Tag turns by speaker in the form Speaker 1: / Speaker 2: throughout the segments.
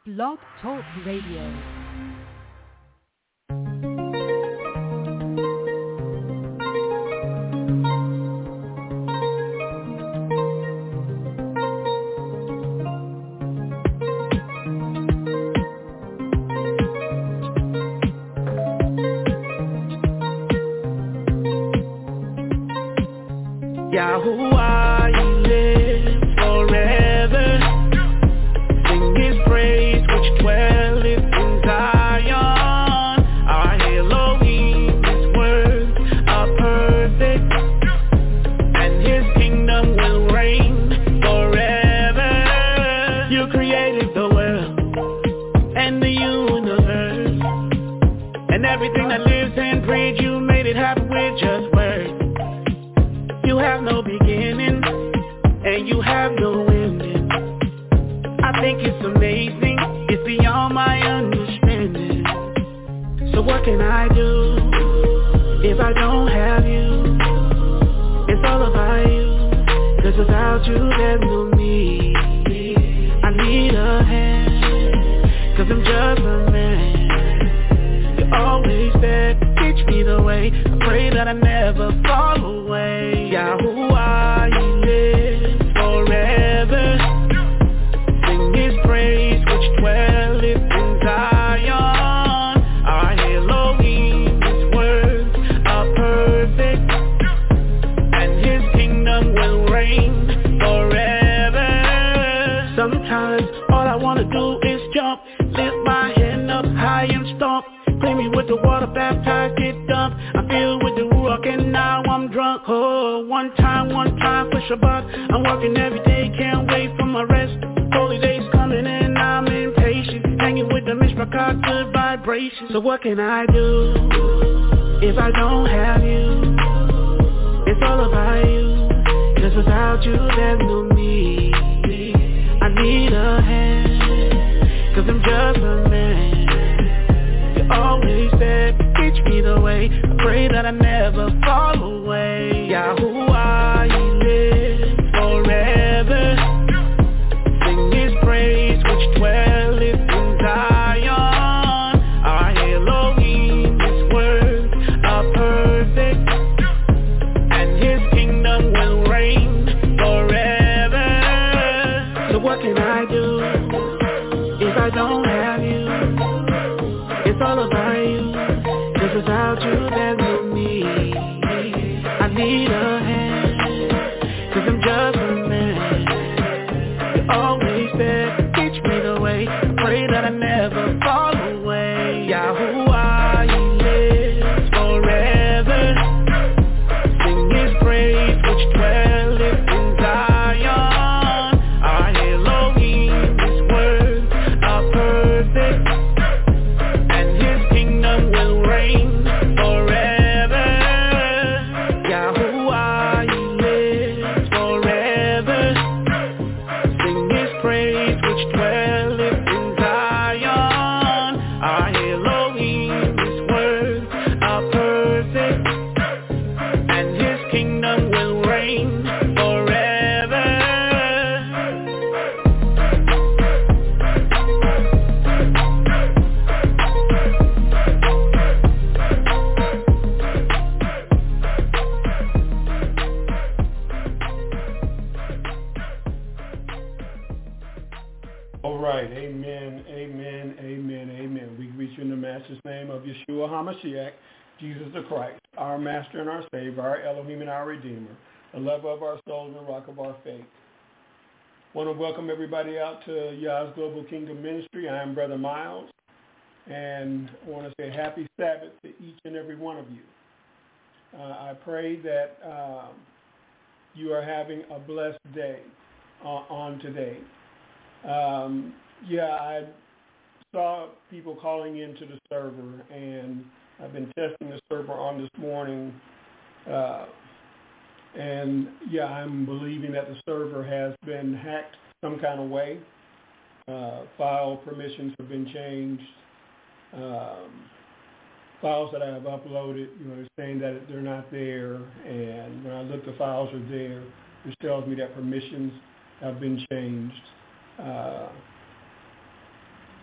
Speaker 1: Blog Talk Radio.
Speaker 2: Yahuwah, He lives forever. Sing His praise, which dwelleth in Zion. Our Elohim, His words are perfect, and His kingdom will reign forever. You created the world and the universe, and everything that lives and breathes. You made it happen with just words. You have no beginning, and you have no ending. I think it's amazing, it's beyond my understanding. So what can I do if I don't have you? It's all about you, 'cause without you there's no me. I need a hand, 'cause I'm just a man. You always said, teach me the way. I pray that I never fall away. Yahuwah, He lives forever. Sing His praise, which dwelleth in Zion. Our Elohim, His words are perfect, and His kingdom will reign forever. Sometimes all I wanna do is jump, lift my hand up high and stomp. Clean me with the water, baptized, get dumped. I'm filled with the Ruach and now I'm drunk. Oh, one time for Shabbat. I'm working every day, can't wait for my rest. Holy days coming and I'm impatient. Hanging with the Mishpachah, good vibrations. So what can I do if I don't have you? It's all about you, 'cause without you there's no me. I need a hand, 'cause I'm just a man. Always said, teach me the way. I pray that I never fall away. Yahuwah, He lives forever. Sing His praise, which dwelleth in Zion. Our Elohim, His words are perfect, and His kingdom will reign forever. So what can I do if I don't have you? It's all about you, 'cause without you there's no me. I need a hand, 'cause I'm just a man. You always said, teach me the way. I pray that I never fall away. Yahuwah, He lives forever. Sing His praise, which dwelleth in Zion. Our Elohim, His words are perfect, will reign forever. Yahuwah, He lives forever. Sing His praise, which dwelleth in Zion. Our Elohim, His words are perfect, and His kingdom will reign forever.
Speaker 3: All right, amen, amen, amen, amen. We greet you in the Master's name of Yeshua HaMashiach, Jesus the Christ, our Master and our Savior, our Elohim and our Redeemer, the lover of our souls and the rock of our faith. I want to welcome everybody out to Yah's Global Kingdom Ministry. I am Brother Miles, and I want to say happy Sabbath to each and every one of you. I pray that you are having a blessed day on today. I saw people calling into the server, and I've been testing the server on this morning, I'm believing that the server has been hacked some kind of way. File permissions have been changed. Files that I have uploaded, they're saying that they're not there, and when I look, the files are there, which tells me that permissions have been changed.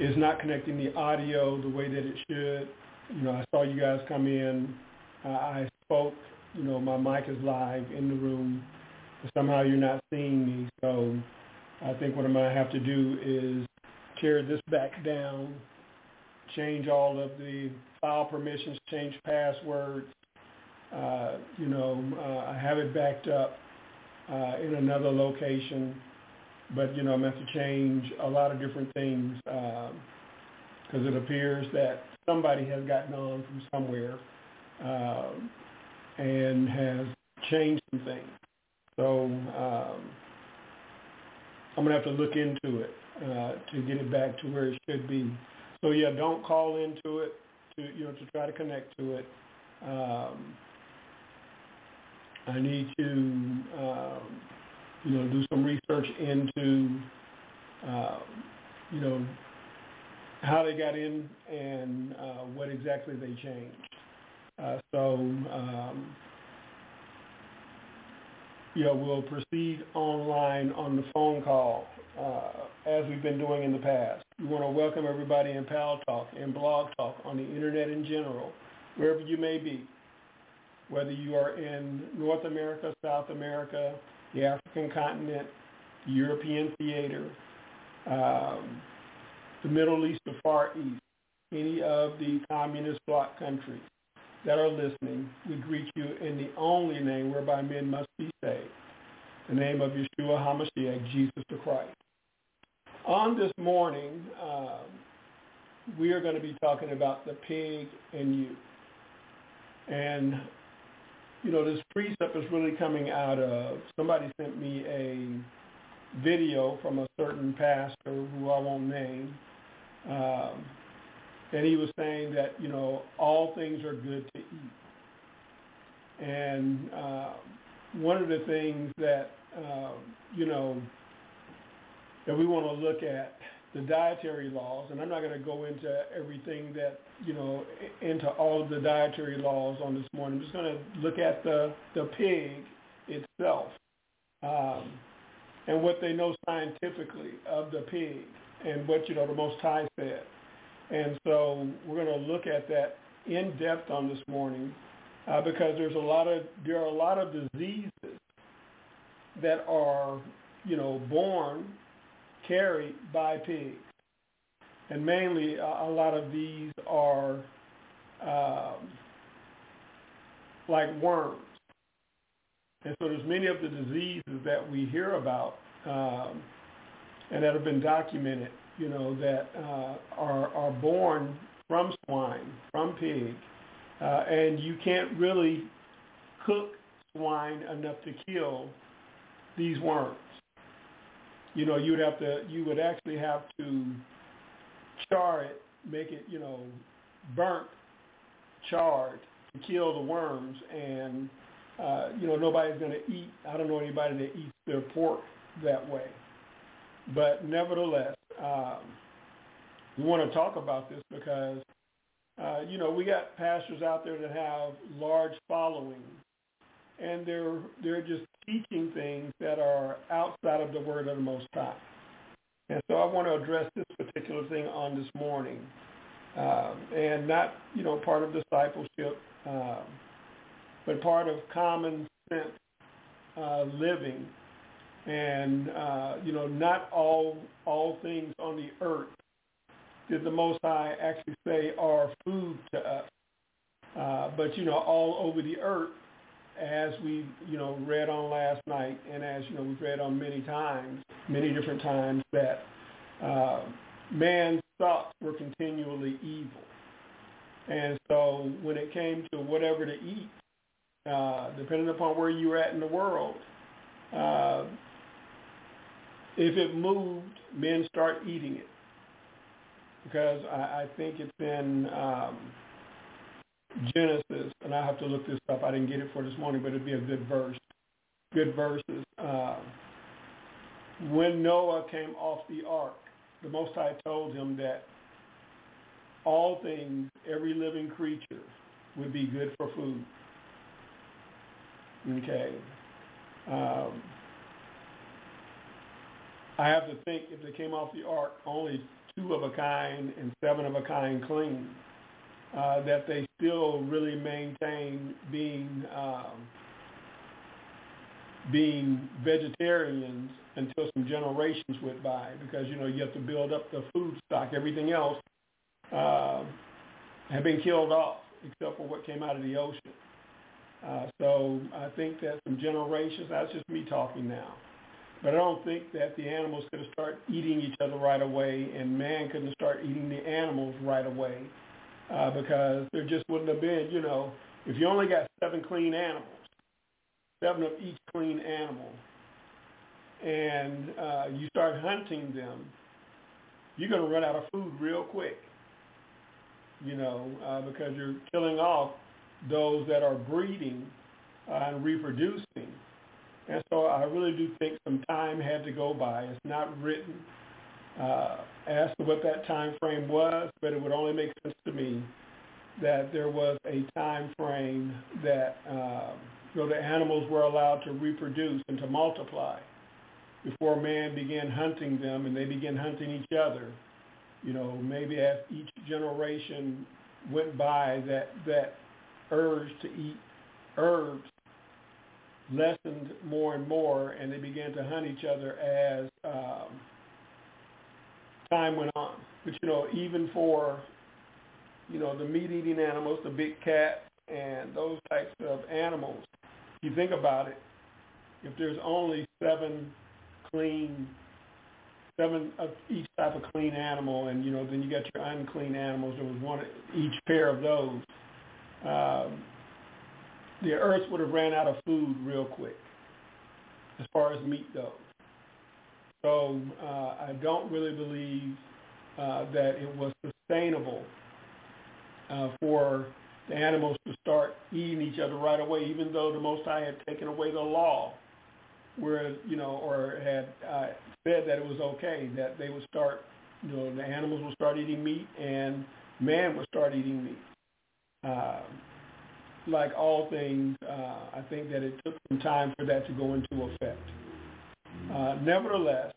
Speaker 3: is not connecting the audio the way that it should. I saw you guys come in. I spoke. My mic is live in the room. But somehow you're not seeing me. So I think what I'm going to have to do is tear this back down, change all of the file permissions, change passwords. I have it backed up in another location. But, I'm going to have to change a lot of different things because it appears that somebody has gotten on from somewhere and has changed some things. So I'm going to have to look into it to get it back to where it should be. So, yeah, don't call into it to try to connect to it. I need to do some research into, how they got in and what exactly they changed. We'll proceed online on the phone call as we've been doing in the past. We want to welcome everybody in Pal Talk and Blog Talk on the Internet in general, wherever you may be, whether you are in North America, South America, the African continent, the European theater, the Middle East, the Far East, any of the communist bloc countries that are listening. We greet you in the only name whereby men must be saved, the name of Yeshua HaMashiach, Jesus the Christ. On this morning, we are going to be talking about the pig and you. And this precept is really coming out of, somebody sent me a video from a certain pastor who I won't name, and he was saying that, all things are good to eat. And one of the things that, that we want to look at, the dietary laws, and I'm not going to go into everything that, into all of the dietary laws on this morning. I'm just going to look at the pig itself and what they know scientifically of the pig and what, the Most High said. And so we're going to look at that in depth on this morning because there are a lot of diseases that are, born, carried by pigs. And mainly a lot of these are like worms. And so there's many of the diseases that we hear about and that have been documented, that are born from swine, from pig. And you can't really cook swine enough to kill these worms. You would actually have to char it, make it, burnt, charred to kill the worms. And, nobody's going to eat. I don't know anybody that eats their pork that way. But nevertheless, we want to talk about this because, we got pastors out there that have large followings. And they're just teaching things that are outside of the word of the Most High. And so I want to address this particular thing on this morning. And not, part of discipleship, but part of common sense living. And, not all things on the earth did the Most High actually say are food to us. But, all over the earth, as we, read on last night, and as, we've read on many different times, that man's thoughts were continually evil. And so when it came to whatever to eat, depending upon where you were at in the world, if it moved, men start eating it. Because I think it's in Genesis, and I have to look this up. I didn't get it for this morning, but it'd be a good verse. Good verses. When Noah came off the ark, the Most High told him that all things, every living creature, would be good for food. Okay. I have to think if they came off the ark, only 2 of a kind and 7 of a kind clean, that they still really maintain being vegetarians until some generations went by, because you have to build up the food stock. Everything else had been killed off except for what came out of the ocean. So I think that some generations, that's just me talking now, but I don't think that the animals could have started eating each other right away and man couldn't start eating the animals right away, because there just wouldn't have been, if you only got 7 clean animals, 7 of each clean animal, and you start hunting them, you're going to run out of food real quick, because you're killing off those that are breeding and reproducing. And so I really do think some time had to go by. It's not written as to what that time frame was, but it would only make sense to me that there was a time frame that the animals were allowed to reproduce and to multiply before man began hunting them and they began hunting each other. Maybe as each generation went by, that urge to eat herbs lessened more and more, and they began to hunt each other as time went on. But, even for, the meat-eating animals, the big cats, and those types of animals, if you think about it, if there's only 7 of each type of clean animal, and, then you got your unclean animals, there was one each pair of those, the earth would have ran out of food real quick as far as meat goes. So I don't really believe that it was sustainable for the animals to start eating each other right away, even though the Most High had taken away the law where, or had said that it was okay, that they would start, the animals would start eating meat and man would start eating meat. Like all things, I think that it took some time for that to go into effect. Nevertheless,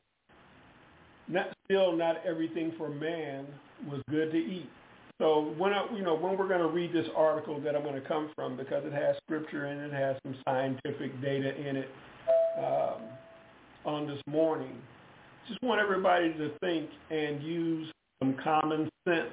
Speaker 3: not everything for man was good to eat. So when we're going to read this article that I'm going to come from, because it has scripture in it, has some scientific data in it, on this morning, just want everybody to think and use some common sense.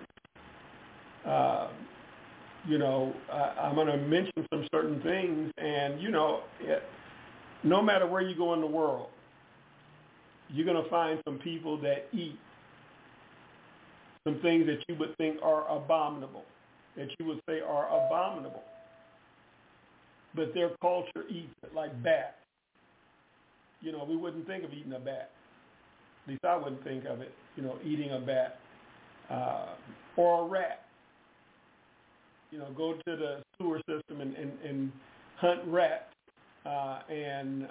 Speaker 3: I'm going to mention some certain things, and, no matter where you go in the world, you're going to find some people that eat some things that you would think are abominable, that you would say are abominable. But their culture eats it, like bats. We wouldn't think of eating a bat. At least I wouldn't think of it, eating a bat or a rat. Go to the sewer system and hunt rats, and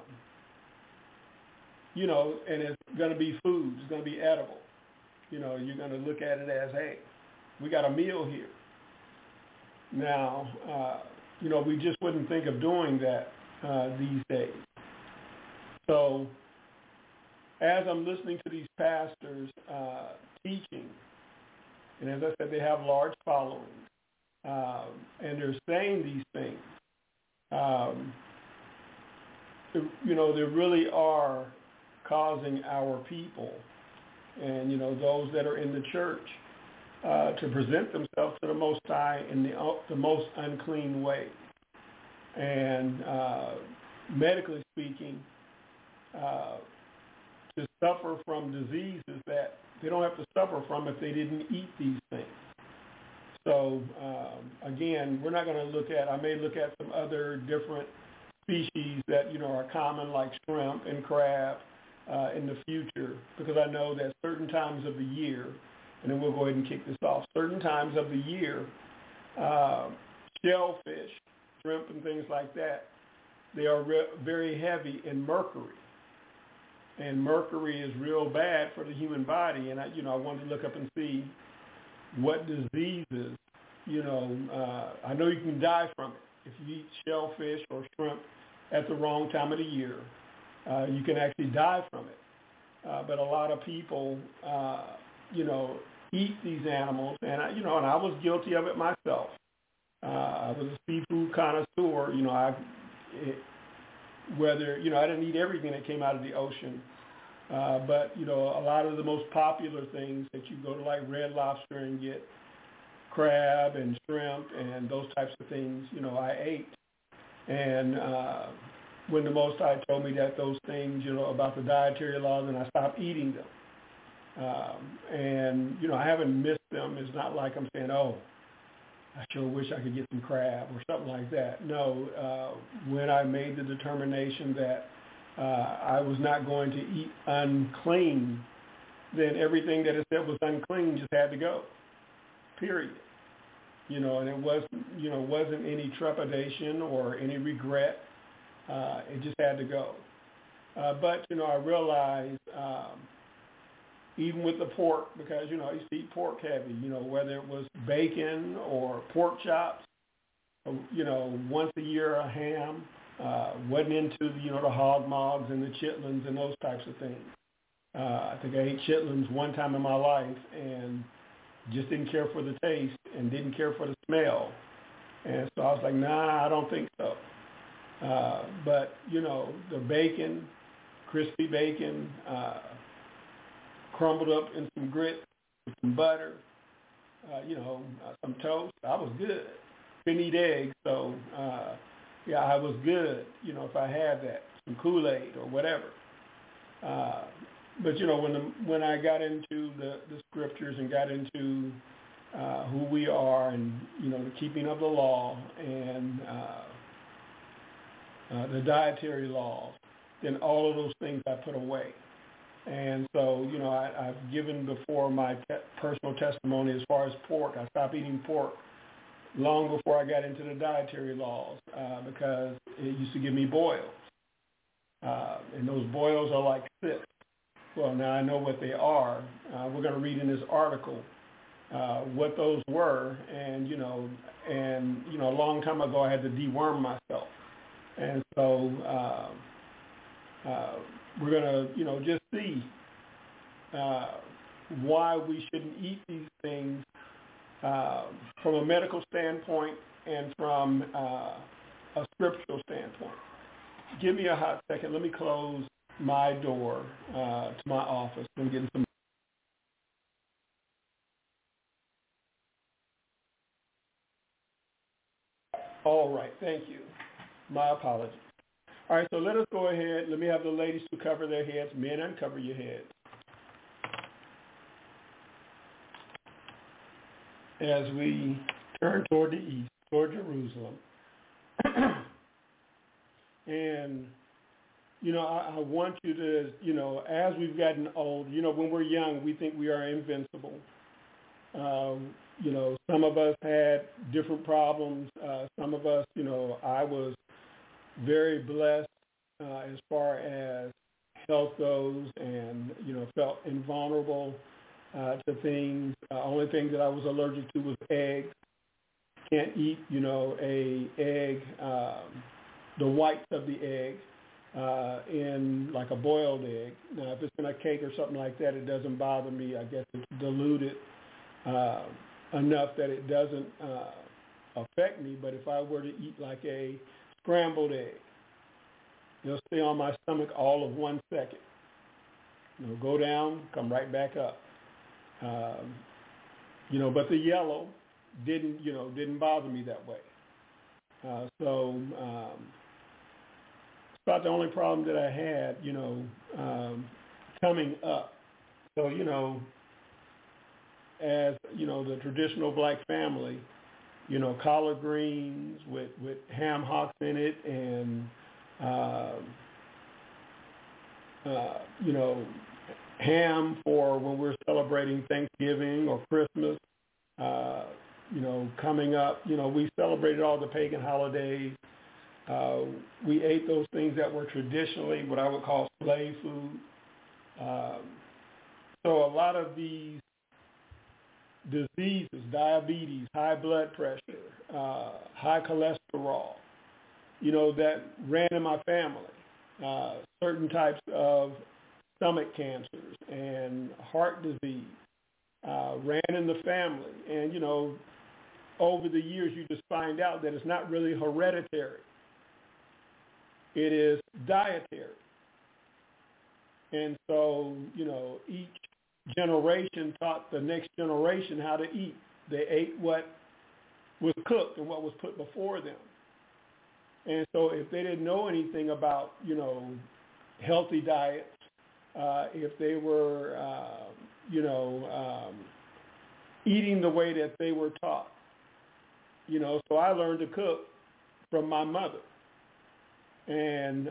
Speaker 3: it's going to be food. It's going to be edible. You're going to look at it as, hey, we got a meal here. Now, we just wouldn't think of doing that these days. So as I'm listening to these pastors teaching, and as I said, they have large followings, and they're saying these things, they really are causing our people and, those that are in the church to present themselves to the Most High in the most unclean way. And medically speaking, to suffer from diseases that they don't have to suffer from if they didn't eat these things. So, again, we're not going to I may look at some other different species that, are common, like shrimp and crab, in the future, because I know that certain times of the year, and then we'll go ahead and kick this off, certain times of the year, shellfish, shrimp and things like that, they are very heavy in mercury. And mercury is real bad for the human body. And I wanted to look up and see what diseases, I know you can die from it. If you eat shellfish or shrimp at the wrong time of the year, you can actually die from it. But a lot of people eat these animals, and I was guilty of it myself. I was a seafood connoisseur. I didn't eat everything that came out of the ocean, but a lot of the most popular things that you go to, like Red Lobster, and get crab and shrimp and those types of things, I ate. And when the Most High told me that those things, about the dietary laws, and I stopped eating them. I haven't missed them. It's not like I'm saying, oh, I sure wish I could get some crab or something like that. No, when I made the determination that I was not going to eat unclean, then everything that it said was unclean just had to go, period. And it wasn't any trepidation or any regret. It just had to go. But I realized even with the pork, because, I used to eat pork heavy, whether it was bacon or pork chops, once a year a ham, wasn't into, the hog mogs and the chitlins and those types of things. I think I ate chitlins one time in my life and just didn't care for the taste and didn't care for the smell. And so I was like, nah, I don't think so. But, the bacon, crispy bacon, crumbled up in some grits with some butter, some toast, I was good. Couldn't eat eggs, so, I was good, if I had that, some Kool-Aid or whatever. But, when I got into the scriptures and got into who we are and, the keeping of the law and the dietary laws, then all of those things I put away. And so, I've given before my personal testimony as far as pork. I stopped eating pork long before I got into the dietary laws because it used to give me boils. And those boils are like cysts. Well, now I know what they are. We're going to read in this article what those were. And, a long time ago I had to deworm myself. And so we're going to, just see why we shouldn't eat these things from a medical standpoint and from a scriptural standpoint. Give me a hot second. Let me close my door to my office. I'm getting some. All right. Thank you. My apologies. All right, so let us go ahead. Let me have the ladies to cover their heads. Men, uncover your heads. As we turn toward the east, toward Jerusalem. And, I want you to, as we've gotten old, when we're young, we think we are invincible. Some of us had different problems. Some of us, I was very blessed as far as health goes and, felt invulnerable to things. Only thing that I was allergic to was eggs. Can't eat, a egg, the whites of the egg in like a boiled egg. Now, if it's in a cake or something like that, it doesn't bother me. I guess it's diluted enough that it doesn't affect me. But if I were to eat like a scrambled egg, it'll stay on my stomach all of 1 second. Go down, come right back up. But the yellow didn't bother me that way. So it's about the only problem that I had, coming up. So, as, the traditional black family, collard greens with ham hocks in it and, ham for when we're celebrating Thanksgiving or Christmas, coming up. We celebrated all the pagan holidays. We ate those things that were traditionally what I would call slave food. So a lot of these diseases, diabetes, high blood pressure, high cholesterol, that ran in my family. Certain types of stomach cancers and heart disease, ran in the family. And, over the years you just find out that it's not really hereditary. It is dietary. And so, each generation taught the next generation how to eat. They ate what was cooked and what was put before them. And so if they didn't know anything about, healthy diets, if they were, eating the way that they were taught, so I learned to cook from my mother. And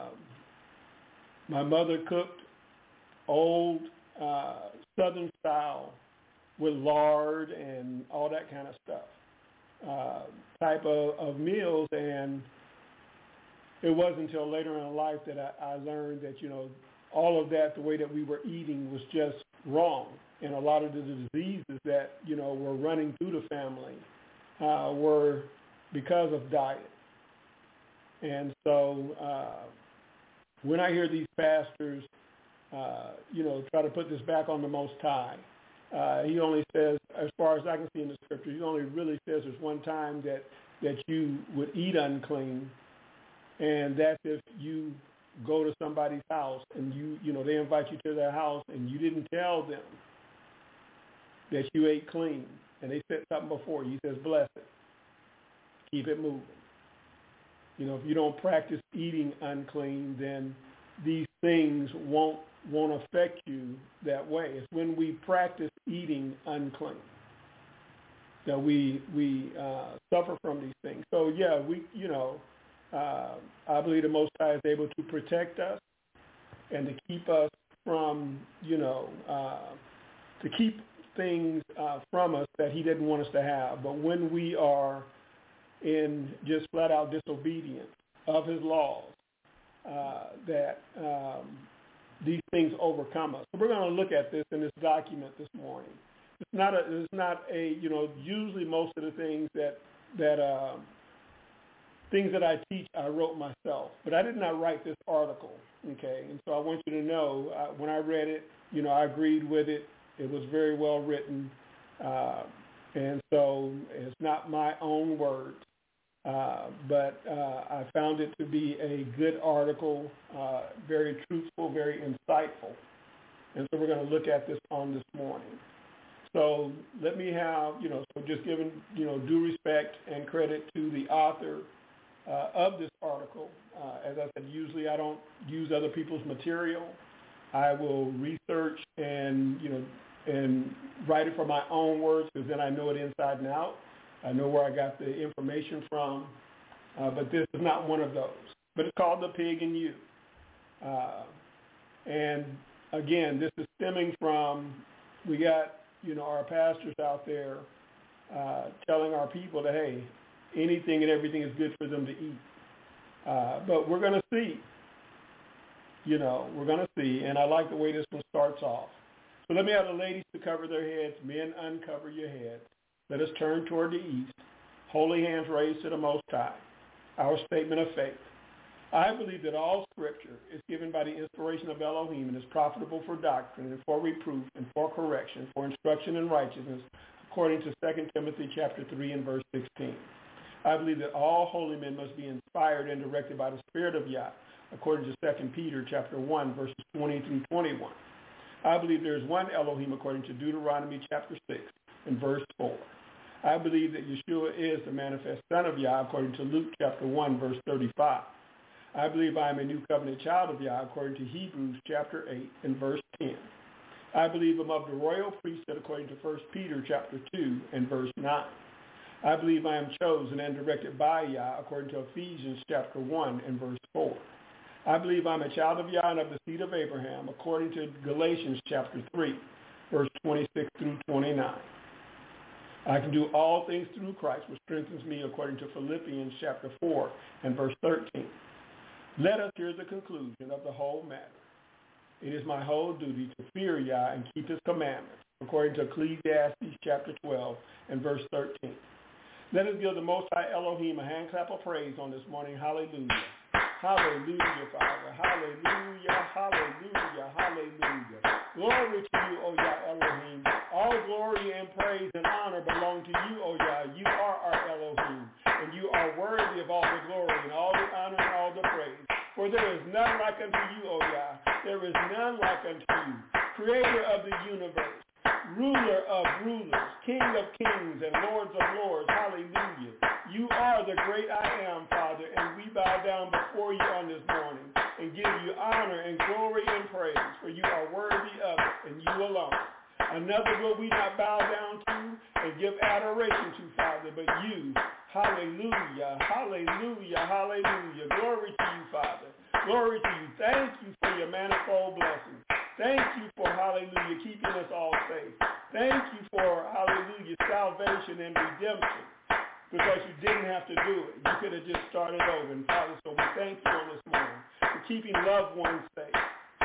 Speaker 3: my mother cooked old Southern style with lard and all that kind of stuff, type of meals. And it wasn't until later in life that I learned that, all of that, the way that we were eating was just wrong. And a lot of the diseases that, were running through the family were because of diet. And so when I hear these pastors, try to put this back on the Most High, he only says, as far as I can see in the scripture, he only really says there's one time that you would eat unclean, and that's if you go to somebody's house and they invite you to their house and you didn't tell them that you ate clean, and they set something before you. He says, bless it. Keep it moving. If you don't practice eating unclean, then these things won't affect you that way. It's when we practice eating unclean that we suffer from these things. So yeah, I believe the Most High is able to protect us and to keep us from, to keep things from us that he didn't want us to have. But when we are in just flat out disobedience of his laws, that these things overcome us. So we're going to look at this in this document this morning. It's not a usually most of the things that things that I teach I wrote myself, but I did not write this article, okay? And so I want you to know, when I read it, I agreed with it. It was very well written, and so it's not my own words. But I found it to be a good article, very truthful, very insightful. And so we're going to look at this on this morning. So let me have, so just giving, due respect and credit to the author of this article. As I said, usually I don't use other people's material. I will research and write it from my own words, because then I know it inside and out. I know where I got the information from, but this is not one of those. But it's called The Pig in You. And again, this is stemming from, we got, our pastors out there telling our people that, hey, anything and everything is good for them to eat. But we're going to see. We're going to see. And I like the way this one starts off. So let me have the ladies to cover their heads. Men, uncover your heads. Let us turn toward the east, holy hands raised to the Most High. Our statement of faith. I believe that all Scripture is given by the inspiration of Elohim and is profitable for doctrine and for reproof and for correction, for instruction in righteousness, according to 2 Timothy chapter 3 and verse 16. I believe that all holy men must be inspired and directed by the Spirit of Yah, according to 2 Peter chapter 1, verses 20 through 21. I believe there is one Elohim, according to Deuteronomy chapter 6 and verse 4. I believe that Yeshua is the manifest Son of Yah, according to Luke chapter 1, verse 35. I believe I am a new covenant child of Yah, according to Hebrews chapter 8 and verse 10. I believe I'm of the royal priesthood, according to 1 Peter chapter 2 and verse 9. I believe I am chosen and directed by Yah, according to Ephesians chapter 1 and verse 4. I believe I'm a child of Yah and of the seed of Abraham, according to Galatians chapter 3, verse 26 through 29. I can do all things through Christ, which strengthens me, according to Philippians chapter 4 and verse 13. Let us hear the conclusion of the whole matter. It is my whole duty to fear Yah and keep his commandments, according to Ecclesiastes chapter 12 and verse 13. Let us give the Most High Elohim a hand clap of praise on this morning. Hallelujah. Hallelujah, Father. Hallelujah, hallelujah, hallelujah. Glory to you, O Yah Elohim. All glory and praise and honor belong to you, O Yah. You are our Elohim, and you are worthy of all the glory and all the honor and all the praise. For there is none like unto you, O Yah. There is none like unto you, creator of the universe, ruler of rulers, King of kings and Lords of lords. Hallelujah. You are the great I am, Father, and we bow down before you on this morning and give you honor and glory and praise, for you are worthy of it, and you alone. Another will we not bow down to and give adoration to, Father, but you. Hallelujah, hallelujah, hallelujah. Glory to you, Father. Glory to you. Thank you for your manifold blessings. Thank you for, hallelujah, keeping us all safe. Thank you for, hallelujah, salvation and redemption, because you didn't have to do it. You could have just started over. And Father, so we thank you on this morning for keeping loved ones safe.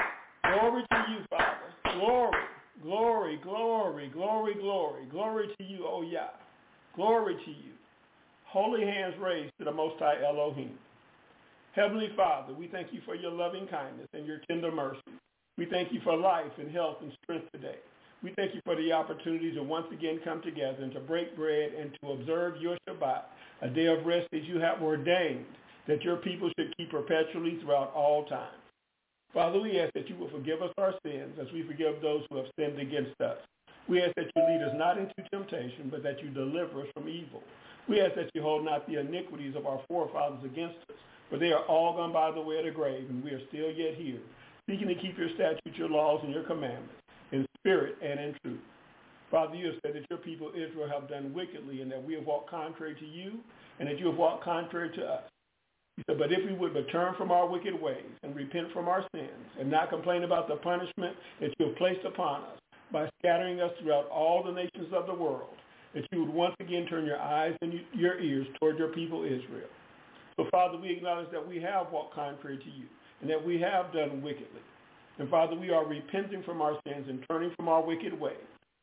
Speaker 3: Glory to you, Father. Glory, glory, glory, glory, glory. Glory to you, O Yah. Glory to you. Holy hands raised to the Most High Elohim. Heavenly Father, we thank you for your loving kindness and your tender mercy. We thank you for life and health and strength today. We thank you for the opportunity to once again come together and to break bread and to observe your Shabbat, a day of rest that you have ordained that your people should keep perpetually throughout all time. Father, we ask that you will forgive us our sins as we forgive those who have sinned against us. We ask that you lead us not into temptation, but that you deliver us from evil. We ask that you hold not the iniquities of our forefathers against us, for they are all gone by the way of the grave, and we are still yet here, seeking to keep your statutes, your laws, and your commandments in spirit and in truth. Father, you have said that your people Israel have done wickedly, and that we have walked contrary to you, and that you have walked contrary to us. You said, but if we would but turn from our wicked ways and repent from our sins, and not complain about the punishment that you have placed upon us by scattering us throughout all the nations of the world, that you would once again turn your eyes and your ears toward your people Israel. So, Father, we acknowledge that we have walked contrary to you, and that we have done wickedly. And, Father, we are repenting from our sins and turning from our wicked ways.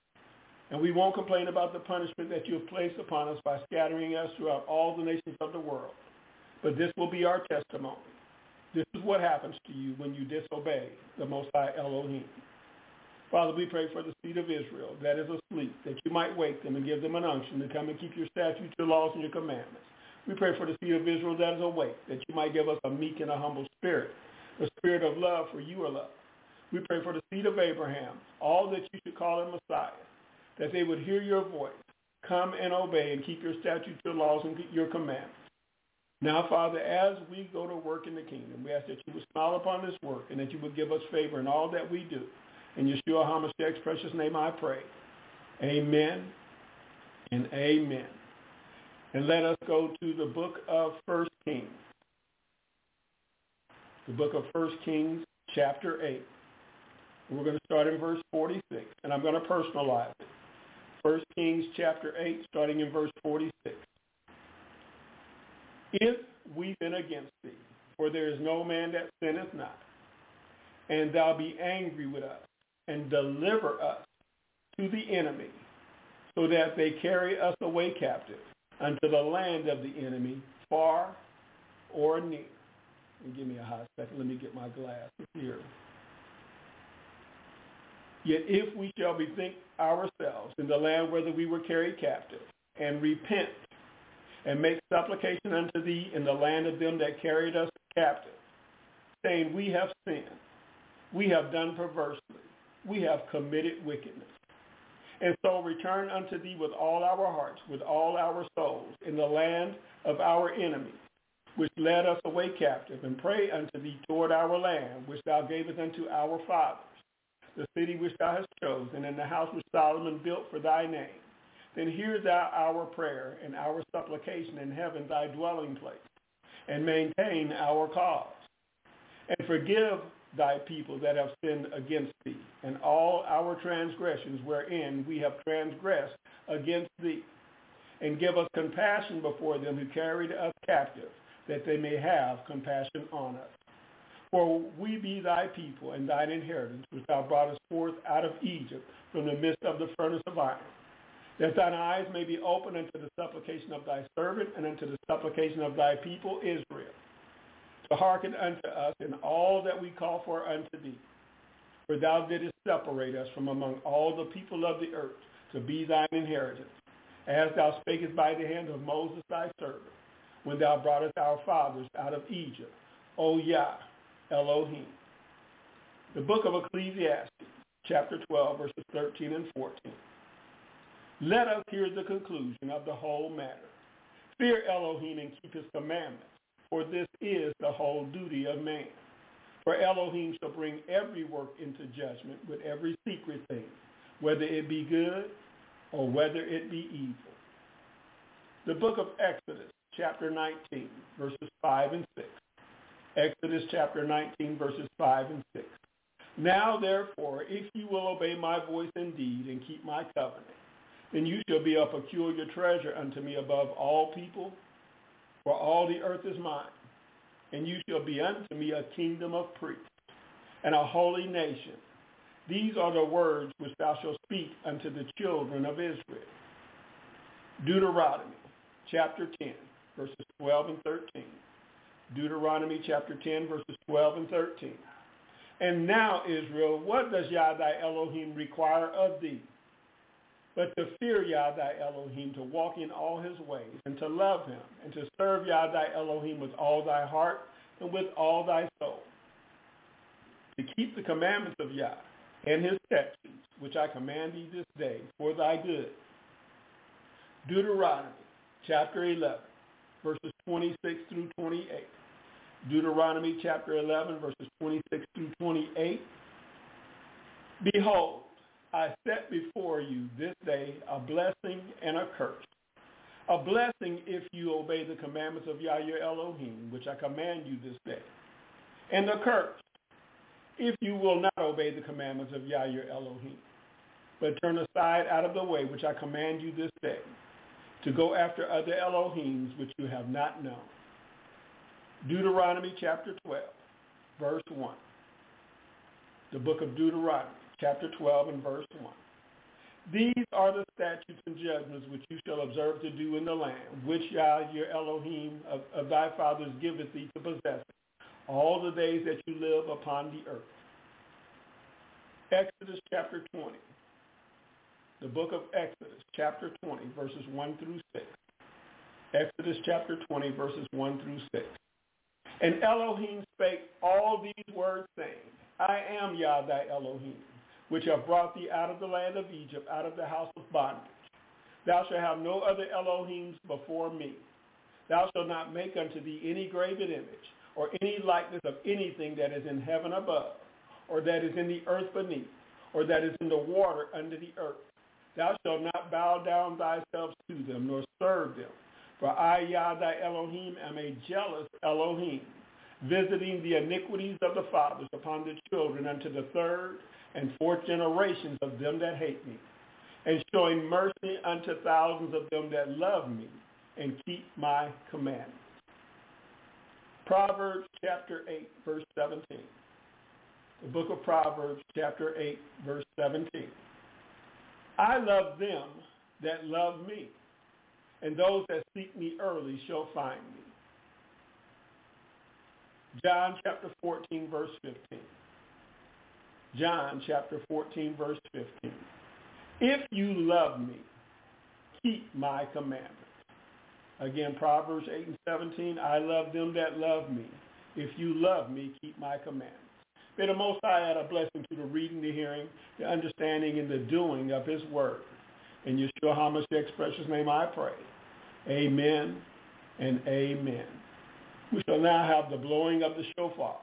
Speaker 3: And we won't complain about the punishment that you have placed upon us by scattering us throughout all the nations of the world. But this will be our testimony. This is what happens to you when you disobey the Most High Elohim. Father, we pray for the seed of Israel that is asleep, that you might wake them and give them an unction to come and keep your statutes, your laws, and your commandments. We pray for the seed of Israel that is awake, that you might give us a meek and a humble spirit, a spirit of love, for you are love. We pray for the seed of Abraham, all that you should call him Messiah, that they would hear your voice, come and obey and keep your statutes, your laws, and your commandments. Now, Father, as we go to work in the kingdom, we ask that you would smile upon this work and that you would give us favor in all that we do. In Yeshua HaMashiach's precious name I pray. Amen and amen. And let us go to the book of 1 Kings. The book of 1 Kings, chapter 8. And we're going to start in verse 46, and I'm going to personalize it. 1 Kings, chapter 8, starting in verse 46. If we sin against thee, for there is no man that sinneth not, and thou be angry with us, and deliver us to the enemy, so that they carry us away captive unto the land of the enemy, far or near. And give me a hot second. Let me get my glasses here. Yet if we shall bethink ourselves in the land whither we were carried captive, and repent, and make supplication unto thee in the land of them that carried us captive, saying, we have sinned, we have done perversely, we have committed wickedness, and so return unto thee with all our hearts, with all our souls, in the land of our enemies, which led us away captive, and pray unto thee toward our land, which thou gavest unto our fathers, the city which thou hast chosen, and the house which Solomon built for thy name. Then hear thou our prayer and our supplication in heaven, thy dwelling place, and maintain our cause. And forgive thy people that have sinned against thee, and all our transgressions wherein we have transgressed against thee. And give us compassion before them who carried us captive, that they may have compassion on us. For we be thy people and thine inheritance, which thou broughtest forth out of Egypt from the midst of the furnace of iron, that thine eyes may be open unto the supplication of thy servant and unto the supplication of thy people Israel, to hearken unto us in all that we call for unto thee. For thou didst separate us from among all the people of the earth, to be thine inheritance, as thou spakest by the hand of Moses thy servant, when thou broughtest our fathers out of Egypt, O Yah, Elohim. The book of Ecclesiastes, chapter 12, verses 13 and 14. Let us hear the conclusion of the whole matter. Fear Elohim and keep his commandments, for this is the whole duty of man. For Elohim shall bring every work into judgment with every secret thing, whether it be good or whether it be evil. The book of Exodus, chapter 19, verses 5 and 6. Exodus chapter 19, verses 5 and 6. Now, therefore, if you will obey my voice indeed and keep my covenant, then you shall be a peculiar treasure unto me above all people, for all the earth is mine. And you shall be unto me a kingdom of priests and a holy nation. These are the words which thou shalt speak unto the children of Israel. Deuteronomy chapter 10, verses 12 and 13. Deuteronomy chapter 10, verses 12 and 13. And now, Israel, what does Yah thy Elohim require of thee? But to fear Yah thy Elohim, to walk in all his ways, and to love him, and to serve Yah thy Elohim with all thy heart and with all thy soul. To keep the commandments of Yah and his statutes, which I command thee this day, for thy good. Deuteronomy chapter 11, verses 26 through 28. Deuteronomy chapter 11, verses 26 through 28. Behold, I set before you this day a blessing and a curse. A blessing if you obey the commandments of Yah your Elohim, which I command you this day. And a curse if you will not obey the commandments of Yah your Elohim, but turn aside out of the way which I command you this day, to go after other Elohims which you have not known. Deuteronomy chapter 12, verse 1. The book of Deuteronomy, chapter 12 and verse 1. These are the statutes and judgments which you shall observe to do in the land, which Yah your Elohim of thy fathers giveth thee to possess it, all the days that you live upon the earth. Exodus chapter 20. The book of Exodus chapter 20, verses 1 through 6. Exodus chapter 20, verses 1 through 6. And Elohim spake all these words, saying, I am Yah thy Elohim, which have brought thee out of the land of Egypt, out of the house of bondage. Thou shalt have no other Elohims before me. Thou shalt not make unto thee any graven image, or any likeness of anything that is in heaven above, or that is in the earth beneath, or that is in the water under the earth. Thou shalt not bow down thyself to them, nor serve them. For I, Yah thy Elohim, am a jealous Elohim, visiting the iniquities of the fathers upon the children unto the third and fourth generations of them that hate me, and showing mercy unto thousands of them that love me and keep my commandments. Proverbs chapter 8, verse 17. The book of Proverbs chapter 8, verse 17. I love them that love me, and those that seek me early shall find me. John chapter 14, verse 15. John chapter 14, verse 15. If you love me, keep my commandments. Again, Proverbs 8 and 17. I love them that love me. If you love me, keep my commandments. May the Most High add a blessing to the reading, the hearing, the understanding, and the doing of his word. In Yeshua HaMashiach's precious name I pray. Amen and amen. We shall now have the blowing of the shofar.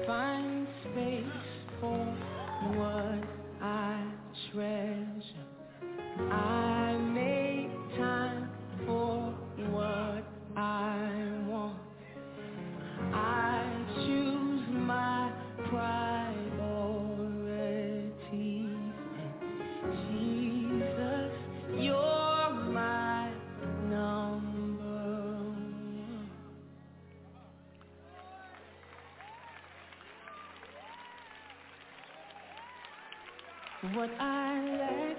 Speaker 2: find space for what I treasure. I make time for what I want. I choose my priorities. And Jesus, you're my number one. What I lack,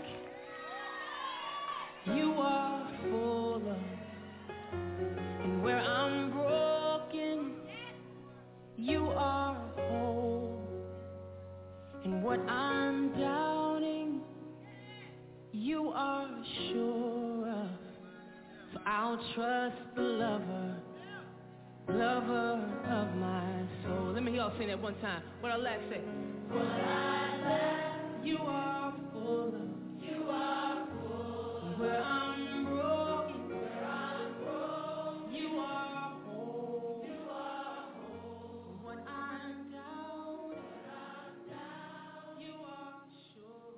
Speaker 2: you are full of. And where I'm broken, you are whole. And what I'm doubting, you are sure of. So I'll trust the lover of my soul. Let me hear y'all sing that one time. What I lack, say. What I lack, you are full of. You are full. And where I'm broken, you are whole. You are whole. And what I'm down, you are sure.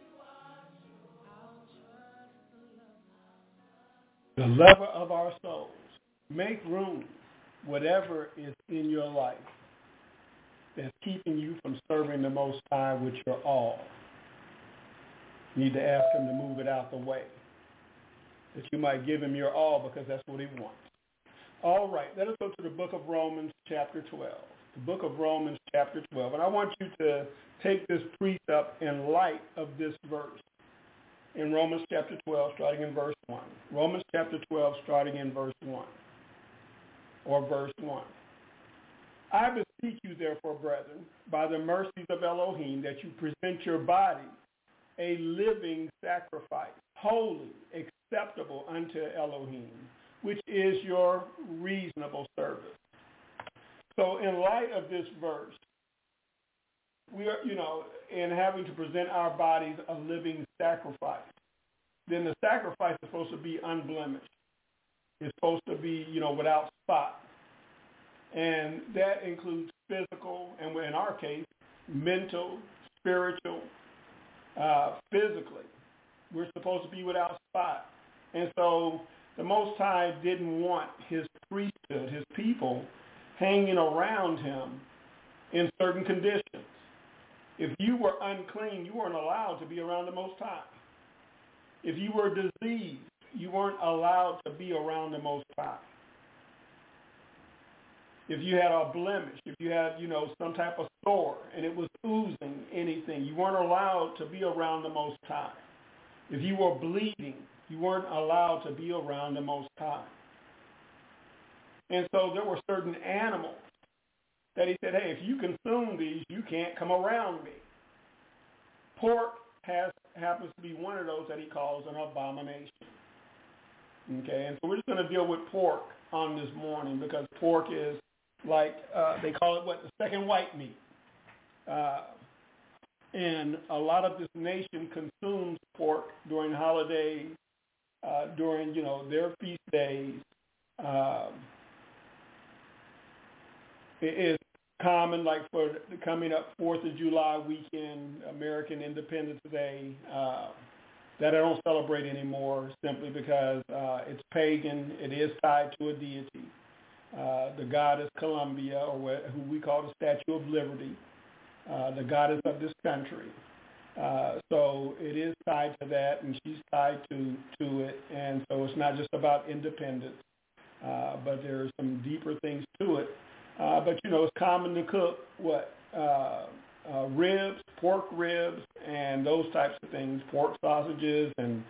Speaker 2: I'll trust
Speaker 3: the lover of our souls. Make room, whatever is in your life that's keeping you from serving the Most High with your all. You need to ask him to move it out the way, that you might give him your all, because that's what he wants. All right, let us go to the book of Romans chapter 12. The book of Romans chapter 12. And I want you to take this precept in light of this verse. In Romans chapter 12, starting in verse 1. Romans chapter 12, starting in verse 1. Or verse 1. I beseech you, therefore, brethren, by the mercies of Elohim, that you present your body a living sacrifice, holy, acceptable unto Elohim, which is your reasonable service. So in light of this verse, we are, in having to present our bodies a living sacrifice, then the sacrifice is supposed to be unblemished. It's supposed to be, without spot. And that includes physical, and in our case, mental, spiritual, physically. We're supposed to be without spot. And so the Most High didn't want his priesthood, his people, hanging around him in certain conditions. If you were unclean, you weren't allowed to be around the Most High. If you were diseased, you weren't allowed to be around the Most High. If you had a blemish, if you had, some type of sore and it was oozing anything, you weren't allowed to be around the Most High. If you were bleeding, you weren't allowed to be around the Most High. And so there were certain animals that he said, hey, if you consume these, you can't come around me. Pork happens to be one of those that he calls an abomination. Okay, and so we're just going to deal with pork on this morning, because pork is like, they call it the second white meat. And a lot of this nation consumes pork during holidays, during, their feast days. It is common, like for the coming up 4th of July weekend, American Independence Day, that I don't celebrate anymore, simply because it's pagan. It is tied to a deity. The goddess Columbia, or who we call the Statue of Liberty, the goddess of this country. So it is tied to that, and she's tied to it. And so it's not just about independence, but there are some deeper things to it. But, it's common to cook ribs, pork ribs, and those types of things, pork sausages, and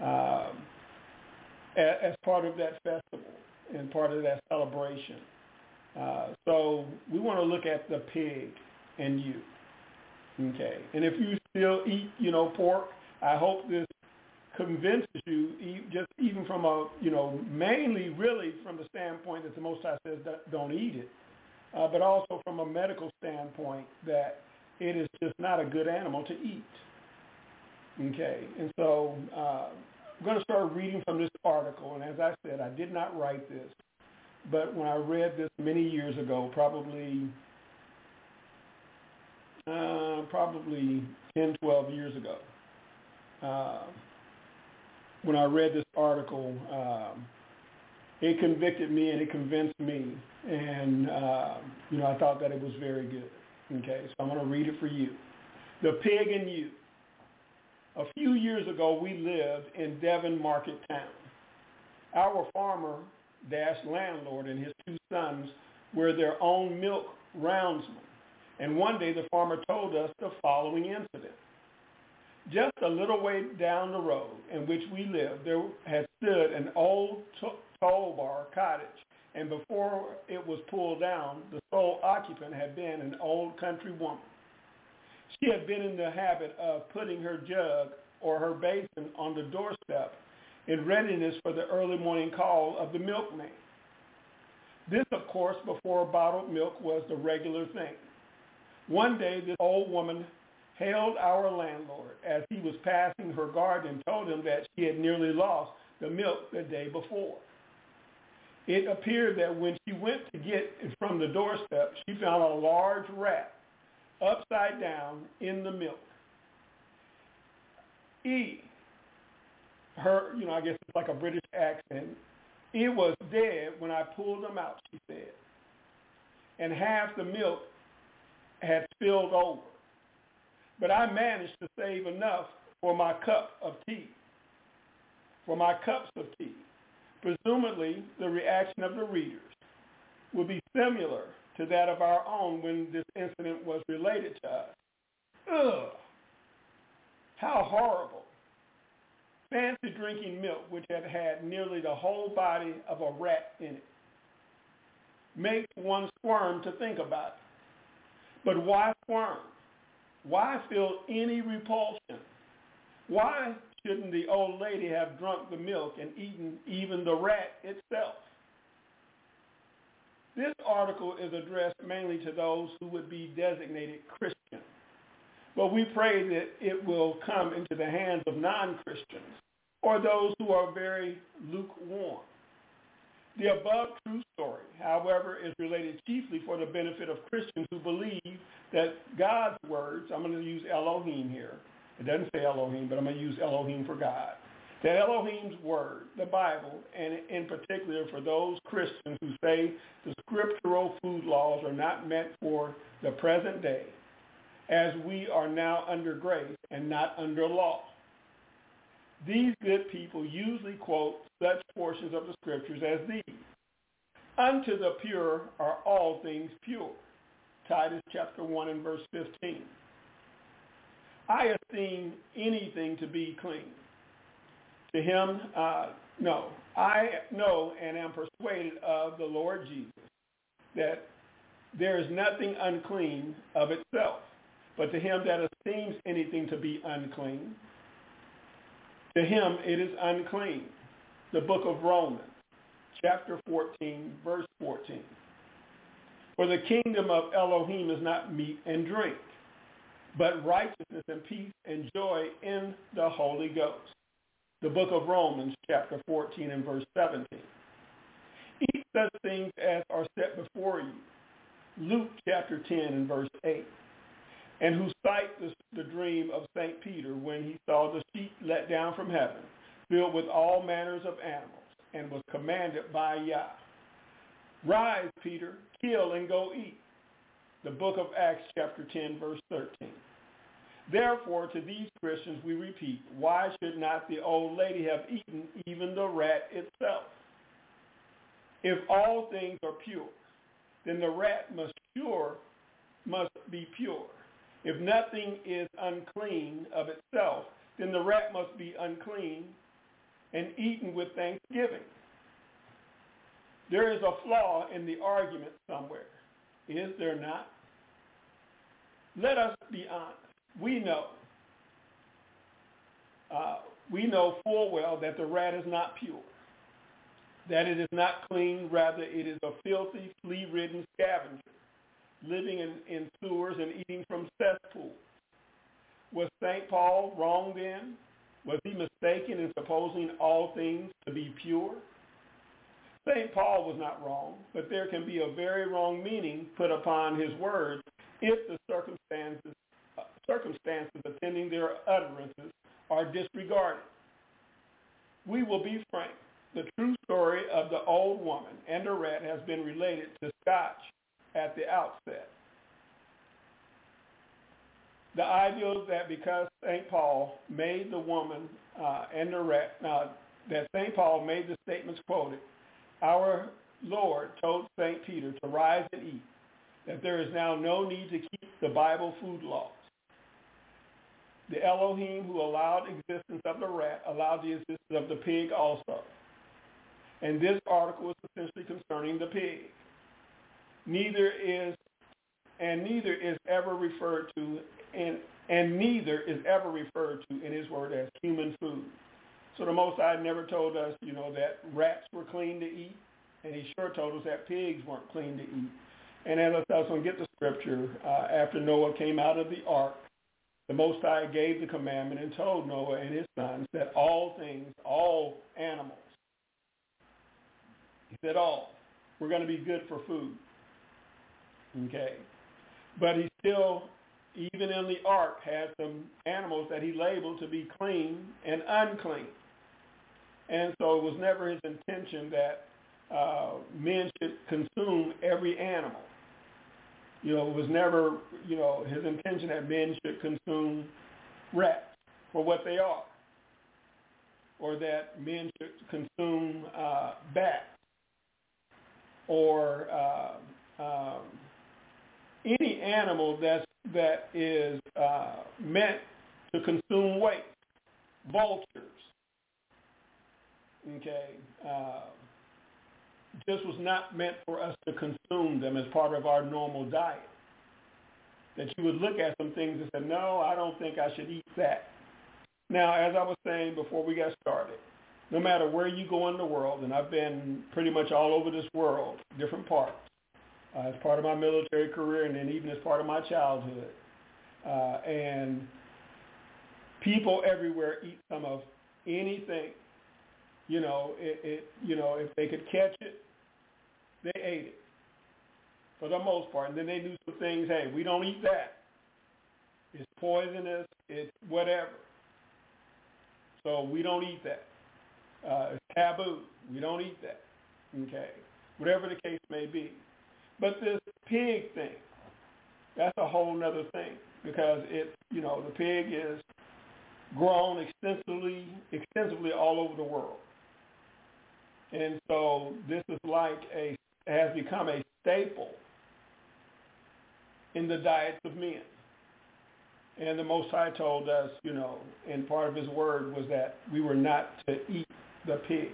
Speaker 3: as part of that festival and part of that celebration. So we want to look at the pig and you. Okay. And if you still eat, pork, I hope this convinces you, just even from a, mainly really from the standpoint that the Most High says that don't eat it, but also from a medical standpoint that it is just not a good animal to eat. Okay. And so I'm going to start reading from this article. And as I said, I did not write this, but when I read this many years ago, probably probably 10, 12 years ago. When I read this article, it convicted me and it convinced me. And, I thought that it was very good. Okay, so I'm going to read it for you. The Pig and You. A few years ago, we lived in Devon Market Town. Our farmer-landlord and his two sons were their own milk roundsmen. And one day the farmer told us the following incident. Just a little way down the road in which we lived, there had stood an old toll bar cottage. And before it was pulled down, the sole occupant had been an old country woman. She had been in the habit of putting her jug or her basin on the doorstep in readiness for the early morning call of the milkman. This, of course, before bottled milk was the regular thing. One day, this old woman hailed our landlord as he was passing her garden and told him that she had nearly lost the milk the day before. It appeared that when she went to get it from the doorstep, she found a large rat upside down in the milk. I guess it's like a British accent. It was dead when I pulled them out, she said. And half the milk had spilled over. But I managed to save enough for my cups of tea. Presumably, the reaction of the readers would be similar to that of our own when this incident was related to us. Ugh! How horrible. Fancy drinking milk which had nearly the whole body of a rat in it. Makes one squirm to think about it. But why squirm? Why feel any repulsion? Why shouldn't the old lady have drunk the milk and eaten even the rat itself? This article is addressed mainly to those who would be designated Christians. But we pray that it will come into the hands of non-Christians or those who are very lukewarm. The above true story, however, is related chiefly for the benefit of Christians who believe that God's words, I'm going to use Elohim here. It doesn't say Elohim, but I'm going to use Elohim for God. That Elohim's word, the Bible, and in particular for those Christians who say the scriptural food laws are not meant for the present day, as we are now under grace and not under law. These good people usually quote such portions of the scriptures as these. Unto the pure are all things pure. Titus chapter 1 and verse 15. I esteem anything to be clean. To him, I know and am persuaded of the Lord Jesus that there is nothing unclean of itself, but to him that esteems anything to be unclean, to him it is unclean. The book of Romans, chapter 14, verse 14. For the kingdom of Elohim is not meat and drink, but righteousness and peace and joy in the Holy Ghost. The book of Romans, chapter 14 and verse 17. Eat such things as are set before you. Luke chapter 10 and verse 8. And who cite the dream of St. Peter when he saw the sheet let down from heaven, filled with all manners of animals, and was commanded by Yah. Rise, Peter, kill and go eat. The book of Acts chapter 10 verse 13. Therefore, to these Christians we repeat, why should not the old lady have eaten even the rat itself? If all things are pure, then the rat must be pure. If nothing is unclean of itself, then the rat must be unclean and eaten with thanksgiving. There is a flaw in the argument somewhere, is there not? Let us be honest. We know full well that the rat is not pure, that it is not clean, rather it is a filthy, flea-ridden scavenger, living in sewers and eating from cesspools. Was St. Paul wrong then? Was he mistaken in supposing all things to be pure? St. Paul was not wrong, but there can be a very wrong meaning put upon his words if the circumstances attending their utterances are disregarded. We will be frank. The true story of the old woman and the rat has been related to Scotch at the outset. The idea that because St. Paul made the woman and the rat, that St. Paul made the statements quoted, our Lord told St. Peter to rise and eat, that there is now no need to keep the Bible food laws. The Elohim who allowed existence of the rat allowed the existence of the pig also. And this article is essentially concerning the pig. Neither is ever referred to in his word as human food. So the Most High never told us, that rats were clean to eat, and he sure told us that pigs weren't clean to eat. And as I was going to get the scripture, after Noah came out of the ark, the Most High gave the commandment and told Noah and his sons that all things, all animals, he said all, were going to be good for food. Okay. But he still, even in the ark, had some animals that he labeled to be clean and unclean. And so it was never his intention that men should consume every animal. It was never, his intention that men should consume rats for what they are, or that men should consume bats, or any animal that is meant to consume waste, vultures. Okay, this was not meant for us to consume them as part of our normal diet. That you would look at some things and say, no, I don't think I should eat that. Now, as I was saying before we got started, no matter where you go in the world, and I've been pretty much all over this world, different parts, as part of my military career and then even as part of my childhood, and people everywhere eat some of anything. If they could catch it, they ate it for the most part. And then they knew some things, hey, we don't eat that. It's poisonous, it's whatever. So we don't eat that. It's taboo. We don't eat that. Okay. Whatever the case may be. But this pig thing, that's a whole nother thing, because the pig is grown extensively all over the world. And so this is has become a staple in the diets of men. And the Most High told us, and part of his word was that we were not to eat the pig.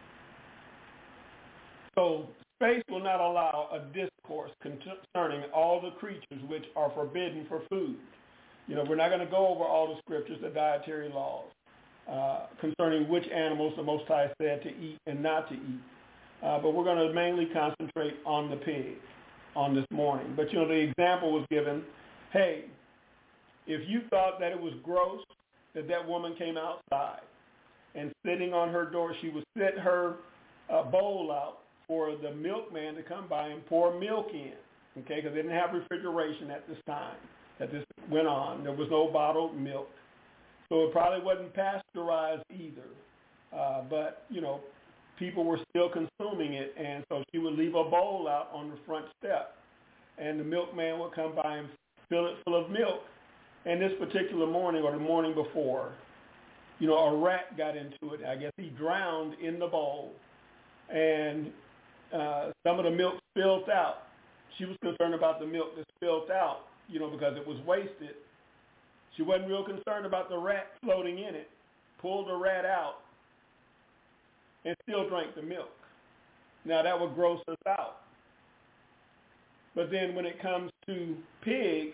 Speaker 3: So space will not allow a discourse concerning all the creatures which are forbidden for food. We're not going to go over all the scriptures, the dietary laws, concerning which animals the Most High said to eat and not to eat. But we're going to mainly concentrate on the pig on this morning. But, the example was given, hey, if you thought that it was gross that woman came outside and sitting on her door, she would set her bowl out for the milkman to come by and pour milk in, okay, because they didn't have refrigeration at this time that this went on. There was no bottled milk. So it probably wasn't pasteurized either. But, people were still consuming it, and so she would leave a bowl out on the front step, and the milkman would come by and fill it full of milk. And this particular morning or the morning before, a rat got into it. I guess he drowned in the bowl, and some of the milk spilled out. She was concerned about the milk that spilled out, because it was wasted. She wasn't real concerned about the rat floating in it, pulled the rat out, and still drank the milk. Now, that would gross us out. But then when it comes to pig,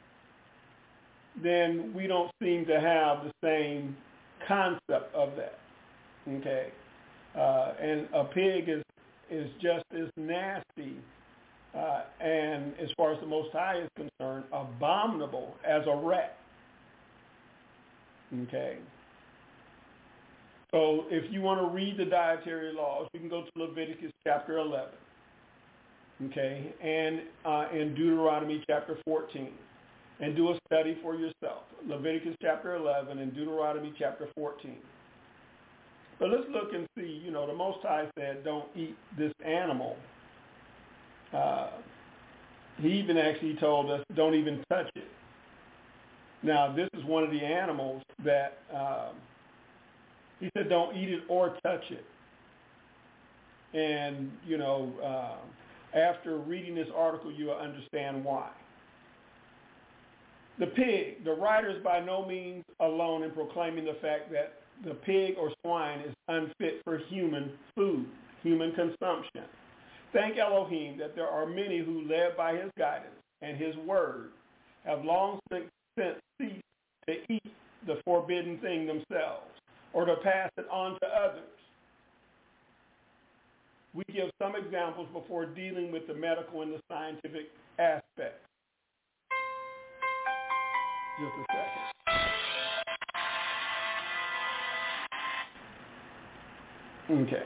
Speaker 3: then we don't seem to have the same concept of that, okay? And a pig is just as nasty, and as far as the Most High is concerned, abominable as a rat, okay? So if you want to read the dietary laws, you can go to Leviticus chapter 11. okay, and in Deuteronomy chapter 14. And do a study for yourself. Leviticus chapter 11 and Deuteronomy chapter 14. But let's look and see, the Most High said, don't eat this animal. He even actually told us, don't even touch it. Now, this is one of the animals that he said, don't eat it or touch it. And, after reading this article, you will understand why. The pig, the writer is by no means alone in proclaiming the fact that the pig or swine is unfit for human food, human consumption. Thank Elohim that there are many who, led by his guidance and his word, have long since ceased to eat the forbidden thing themselves or to pass it on to others. We give some examples before dealing with the medical and the scientific aspects. Just a second. Okay.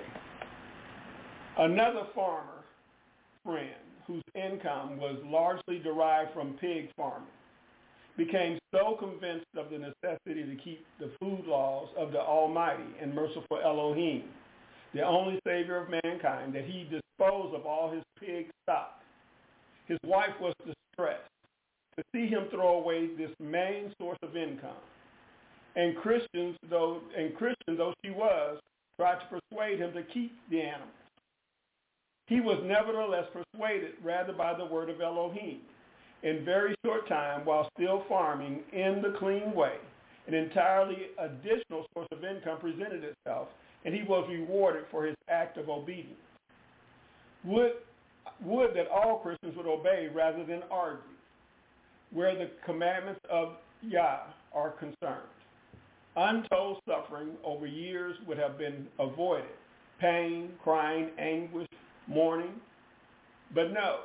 Speaker 3: Another farmer friend whose income was largely derived from pig farming became so convinced of the necessity to keep the food laws of the Almighty and merciful Elohim, the only Savior of mankind, that he disposed of all his pig stock. His wife was distressed to see him throw away this main source of income. And Christian though she was, tried to persuade him to keep the animals. He was nevertheless persuaded rather by the word of Elohim. In very short time, while still farming in the clean way, an entirely additional source of income presented itself, and he was rewarded for his act of obedience. Would that all Christians would obey rather than argue, where the commandments of Yah are concerned. Untold suffering over years would have been avoided. Pain, crying, anguish, mourning. But no.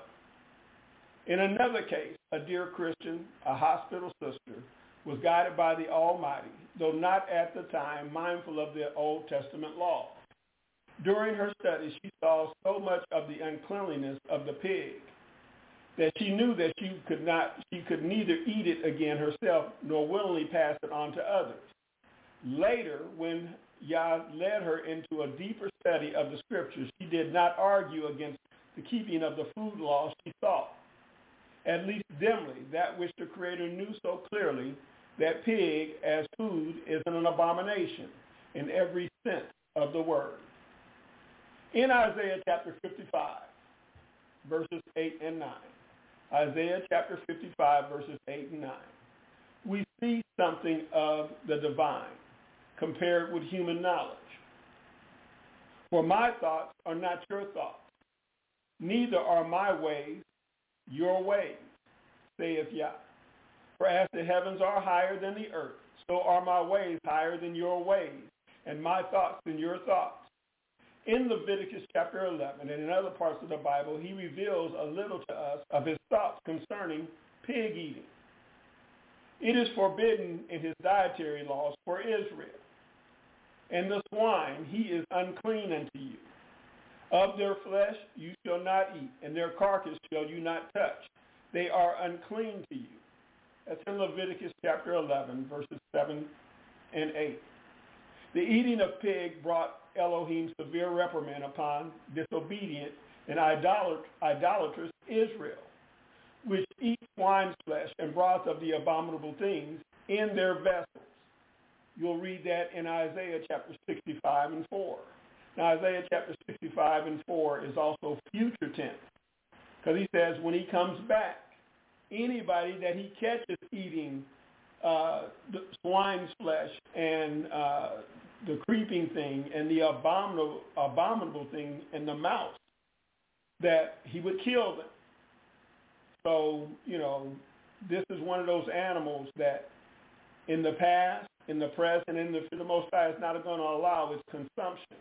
Speaker 3: In another case, a dear Christian, a hospital sister, was guided by the Almighty, though not at the time mindful of the Old Testament law. During her study, she saw so much of the uncleanliness of the pig that she knew that she could neither eat it again herself nor willingly pass it on to others. Later, when Yah led her into a deeper study of the scriptures, she did not argue against the keeping of the food laws she saw, at least dimly, that which the Creator knew so clearly, that pig as food is an abomination in every sense of the word. In Isaiah chapter 55, verses 8 and 9, Isaiah chapter 55, verses 8 and 9, we see something of the divine compared with human knowledge. For my thoughts are not your thoughts, neither are my ways your ways, saith Yah. For as the heavens are higher than the earth, so are my ways higher than your ways, and my thoughts than your thoughts. In Leviticus chapter 11 and in other parts of the Bible, he reveals a little to us of his thoughts concerning pig eating. It is forbidden in his dietary laws for Israel. And the swine, he is unclean unto you. Of their flesh you shall not eat, and their carcass shall you not touch. They are unclean to you. That's in Leviticus chapter 11, verses 7 and 8. The eating of pig brought Elohim severe reprimand upon disobedient and idolatrous Israel, which eat swine's flesh and broth of the abominable things in their vessels. You'll read that in Isaiah chapter 65 and 4. Now, Isaiah chapter 65 and 4 is also future tense, because he says when he comes back, anybody that he catches eating the swine's flesh and the creeping thing and the abominable thing and the mouse, that he would kill them. So, this is one of those animals that in the past, in the present, and the Most High is not going to allow its consumption.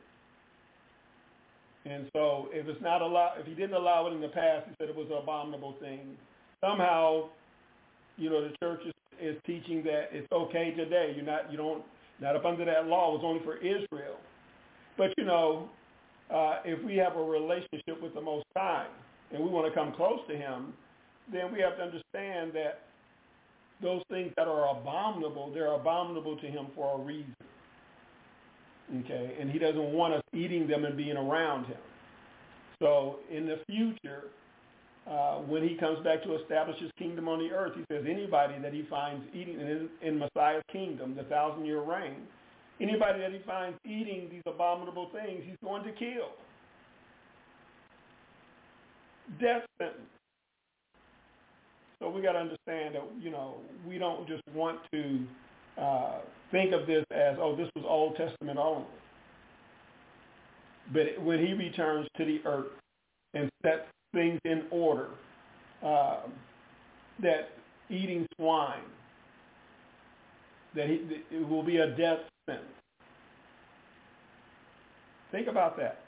Speaker 3: And so if he didn't allow it in the past, he said it was an abominable thing. Somehow, the church is teaching that it's okay today. Not up under that law. It was only for Israel. But, if we have a relationship with the Most High, and we want to come close to him, then we have to understand that those things that are abominable, they're abominable to him for a reason. Okay, and he doesn't want us eating them and being around him. So in the future, when he comes back to establish his kingdom on the earth, he says anybody that he finds eating in Messiah's kingdom, the 1,000-year reign, anybody that he finds eating these abominable things, he's going to kill. Death sentence. So we got to understand that, we don't just want to think of this as, this was Old Testament only. But when he returns to the earth and sets things in order, that eating swine, that it will be a death sentence. Think about that.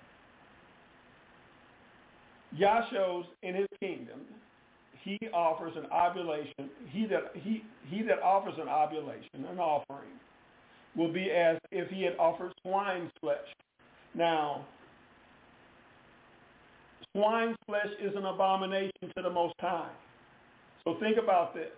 Speaker 3: Yah shows in his kingdom, he offers an oblation. He that offers an oblation, an offering, will be as if he had offered swine's flesh. Now, swine's flesh is an abomination to the Most High. So think about this.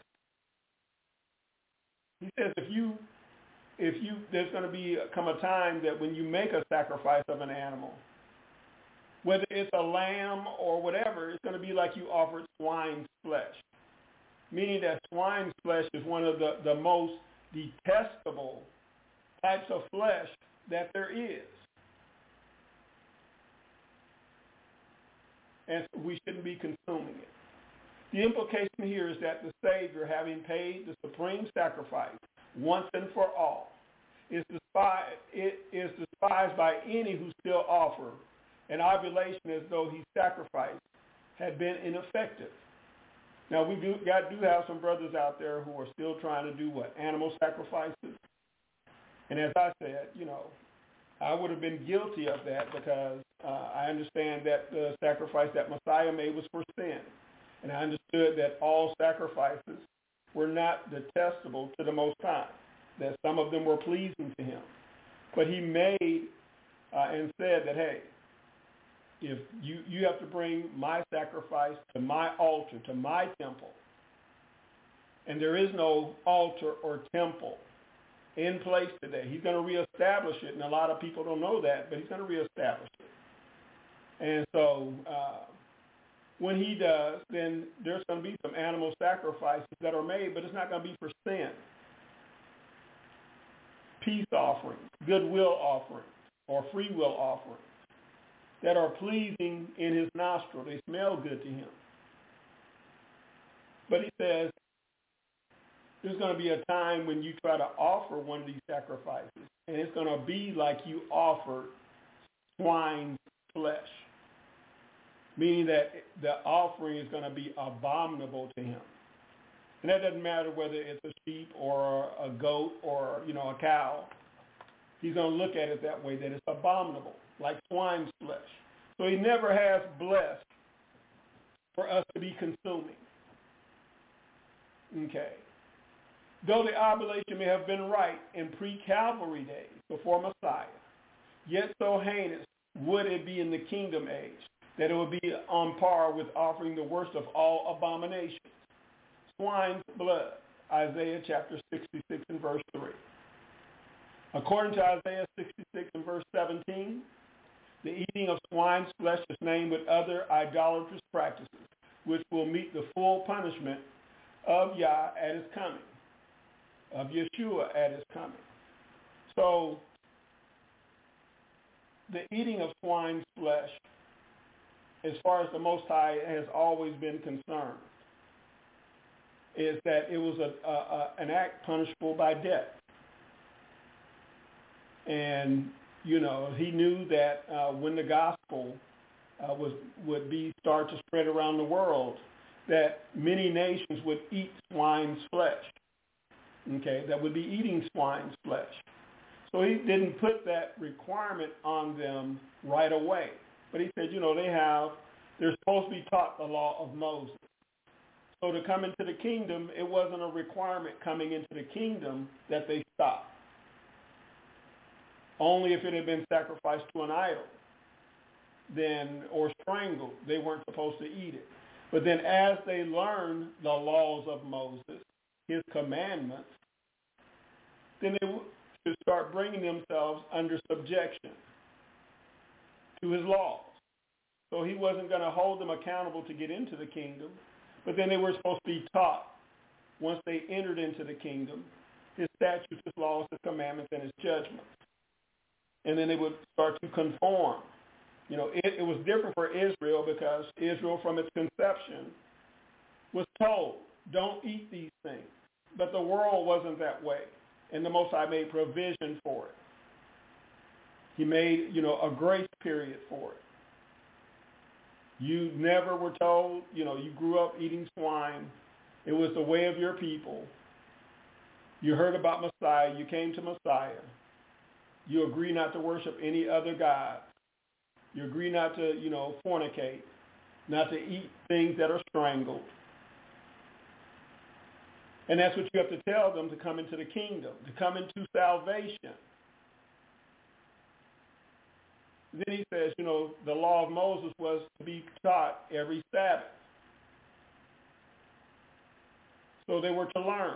Speaker 3: He says there's going to come a time that when you make a sacrifice of an animal, whether it's a lamb or whatever, it's going to be like you offered swine's flesh, meaning that swine's flesh is one of the most detestable types of flesh that there is. And we shouldn't be consuming it. The implication here is that the Savior, having paid the supreme sacrifice once and for all, is despised by any who still offer an oblation as though his sacrifice had been ineffective. Now, we do have some brothers out there who are still trying to do animal sacrifices. And as I said, I would have been guilty of that because I understand that the sacrifice that Messiah made was for sin. And I understood that all sacrifices were not detestable to the Most High, that some of them were pleasing to him. But he made and said that, hey, if you have to bring my sacrifice to my altar, to my temple, and there is no altar or temple in place today. He's going to reestablish it, and a lot of people don't know that, but he's going to reestablish it. And so when he does, then there's going to be some animal sacrifices that are made, but it's not going to be for sin. Peace offerings, goodwill offerings, or free will offerings that are pleasing in his nostril. They smell good to him. But he says, there's going to be a time when you try to offer one of these sacrifices, and it's going to be like you offered swine's flesh, meaning that the offering is going to be abominable to him. And that doesn't matter whether it's a sheep or a goat or, a cow. He's going to look at it that way, that it's abominable, like swine's flesh. So he never has blessed for us to be consuming. Okay. Though the oblation may have been right in pre-Calvary days before Messiah, yet so heinous would it be in the kingdom age that it would be on par with offering the worst of all abominations, swine's blood, Isaiah chapter 66 and verse 3. According to Isaiah 66 and verse 17, the eating of swine's flesh is named with other idolatrous practices, which will meet the full punishment of Yah at his coming, of Yeshua at his coming. So the eating of swine's flesh, as far as the Most High has always been concerned, is that it was an act punishable by death. And, he knew that when the gospel would start to spread around the world, that many nations would eat swine's flesh, okay, that would be eating swine's flesh. So he didn't put that requirement on them right away. But he said, they're supposed to be taught the law of Moses. So to come into the kingdom, it wasn't a requirement coming into the kingdom that they stop. Only if it had been sacrificed to an idol. then or strangled, they weren't supposed to eat it. But then as they learned the laws of Moses, his commandments, then they should start bringing themselves under subjection to his laws. So he wasn't going to hold them accountable to get into the kingdom, but then they were supposed to be taught once they entered into the kingdom, his statutes, his laws, his commandments, and his judgments. And then they would start to conform. You know, it was different for Israel because Israel from its conception was told, don't eat these things. But the world wasn't that way. And the Most High made provision for it. He made, you know, a grace period for it. You never were told, you know, you grew up eating swine. It was the way of your people. You heard about Messiah. You came to Messiah. You agree not to worship any other god. You agree not to, you know, fornicate, not to eat things that are strangled. And that's what you have to tell them to come into the kingdom, to come into salvation. Then he says, you know, the law of Moses was to be taught every Sabbath. So they were to learn.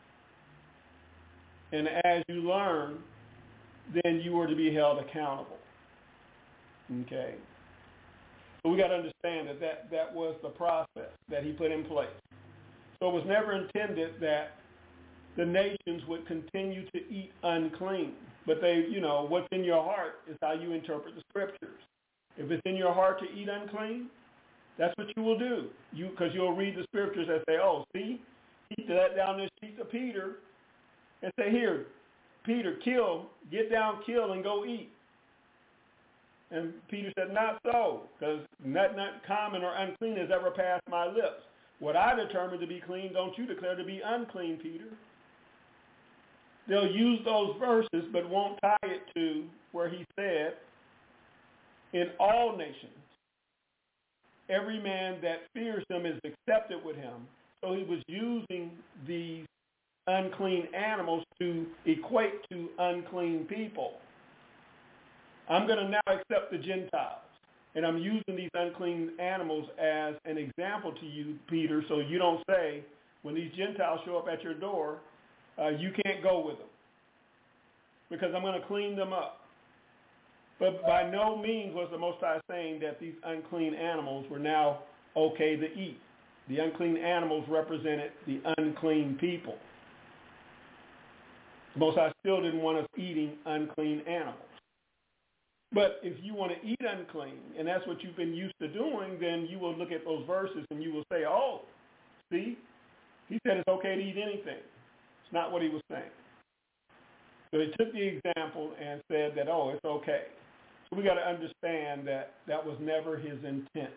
Speaker 3: And as you learn, then you were to be held accountable. Okay? So we got to understand that was the process that he put in place. So it was never intended that the nations would continue to eat unclean. But they, you know, what's in your heart is how you interpret the scriptures. If it's in your heart to eat unclean, that's what you will do. Because you'll read the scriptures and say, oh, see, he let down this sheet to Peter and say, here, Peter, kill, get down, kill, and go eat. And Peter said, not so, because nothing common or unclean has ever passed my lips. What I determined to be clean, don't you declare to be unclean, Peter. They'll use those verses, but won't tie it to where he said, in all nations, every man that fears him is accepted with him. So he was using these unclean animals to equate to unclean people. I'm going to now accept the Gentiles. And I'm using these unclean animals as an example to you, Peter, so you don't say, when these Gentiles show up at your door, you can't go with them. Because I'm going to clean them up. But by no means was the Most High saying that these unclean animals were now okay to eat. The unclean animals represented the unclean people. The Most High still didn't want us eating unclean animals. But if you want to eat unclean, and that's what you've been used to doing, then you will look at those verses and you will say, oh, see, he said it's okay to eat anything. It's not what he was saying. So he took the example and said that, oh, it's okay. So we got to understand that that was never his intent.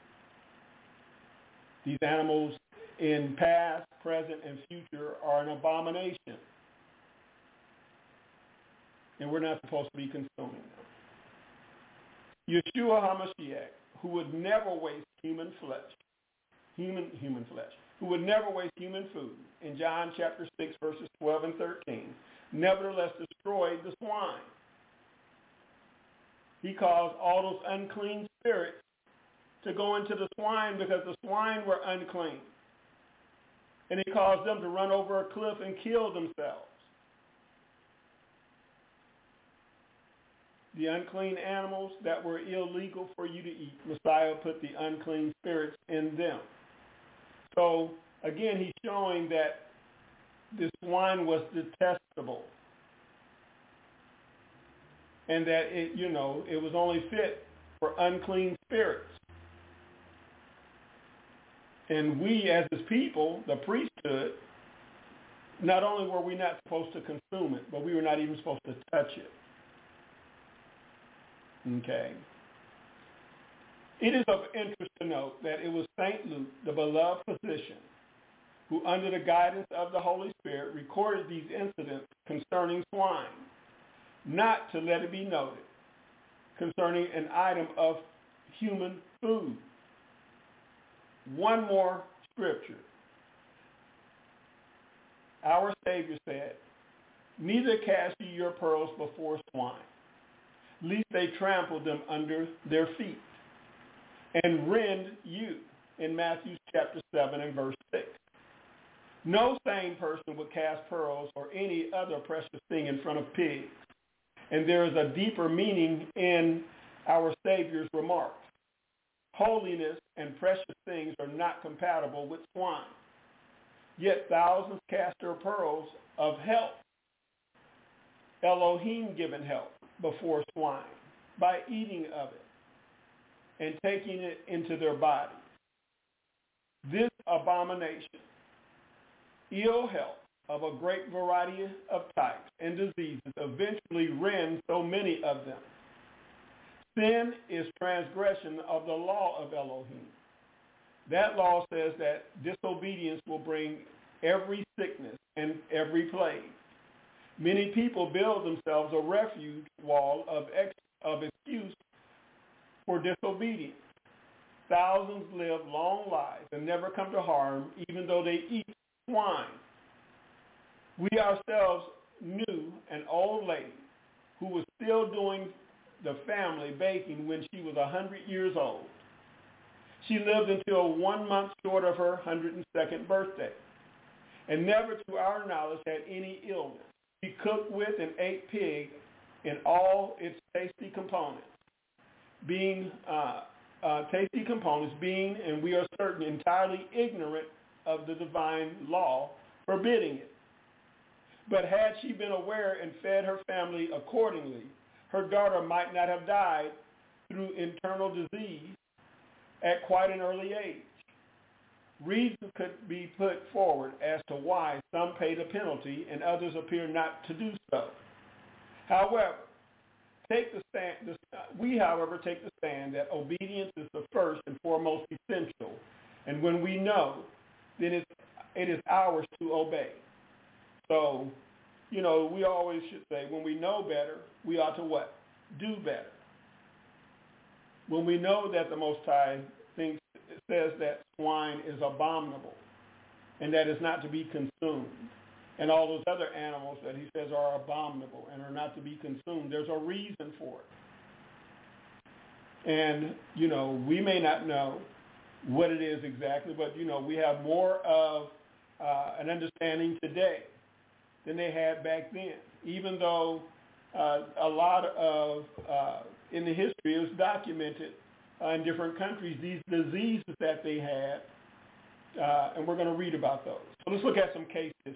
Speaker 3: These animals in past, present, and future are an abomination. And we're not supposed to be consuming them. Yeshua HaMashiach, who would never waste human flesh, who would never waste human food, in John chapter 6, verses 12 and 13, nevertheless destroyed the swine. He caused all those unclean spirits to go into the swine because the swine were unclean. And he caused them to run over a cliff and kill themselves. The unclean animals that were illegal for you to eat, Messiah put the unclean spirits in them. So, again, he's showing that this swine was detestable. And that it was only fit for unclean spirits. And we as his people, the priesthood, not only were we not supposed to consume it, but we were not even supposed to touch it. Okay. It is of interest to note that it was St. Luke, the beloved physician, who under the guidance of the Holy Spirit recorded these incidents concerning swine, not to let it be noted, concerning an item of human food. One more scripture. Our Savior said, neither cast ye your pearls before swine, lest they trample them under their feet, and rend you, in Matthew chapter 7 and verse 6. No sane person would cast pearls or any other precious thing in front of pigs. And there is a deeper meaning in our Savior's remarks. Holiness and precious things are not compatible with swine. Yet thousands cast their pearls of help, Elohim-given help, before swine by eating of it and taking it into their bodies. This abomination, ill health of a great variety of types and diseases, eventually rends so many of them. Sin is transgression of the law of Elohim. That law says that disobedience will bring every sickness and every plague. Many people build themselves a refuge wall of excuse for disobedience. Thousands live long lives and never come to harm, even though they eat swine. We ourselves knew an old lady who was still doing the family baking when she was 100 years old. She lived until 1 month short of her 102nd birthday and never, to our knowledge, had any illness. She cooked with and ate pig in all its tasty components, being, and we are certain, entirely ignorant of the divine law forbidding it. But had she been aware and fed her family accordingly, her daughter might not have died through internal disease at quite an early age. Reasons could be put forward as to why some pay the penalty and others appear not to do so. However, we take the stand that obedience is the first and foremost essential, and when we know, then it is ours to obey. So, we always should say, when we know better, we ought to what? Do better. When we know that the Most High says that swine is abominable and that is not to be consumed, and all those other animals that he says are abominable and are not to be consumed, there's a reason for it. And, we may not know what it is exactly, but, we have more of an understanding today than they had back then, even though a lot of, in the history, it was documented in different countries, these diseases that they had, and we're going to read about those. So let's look at some case history.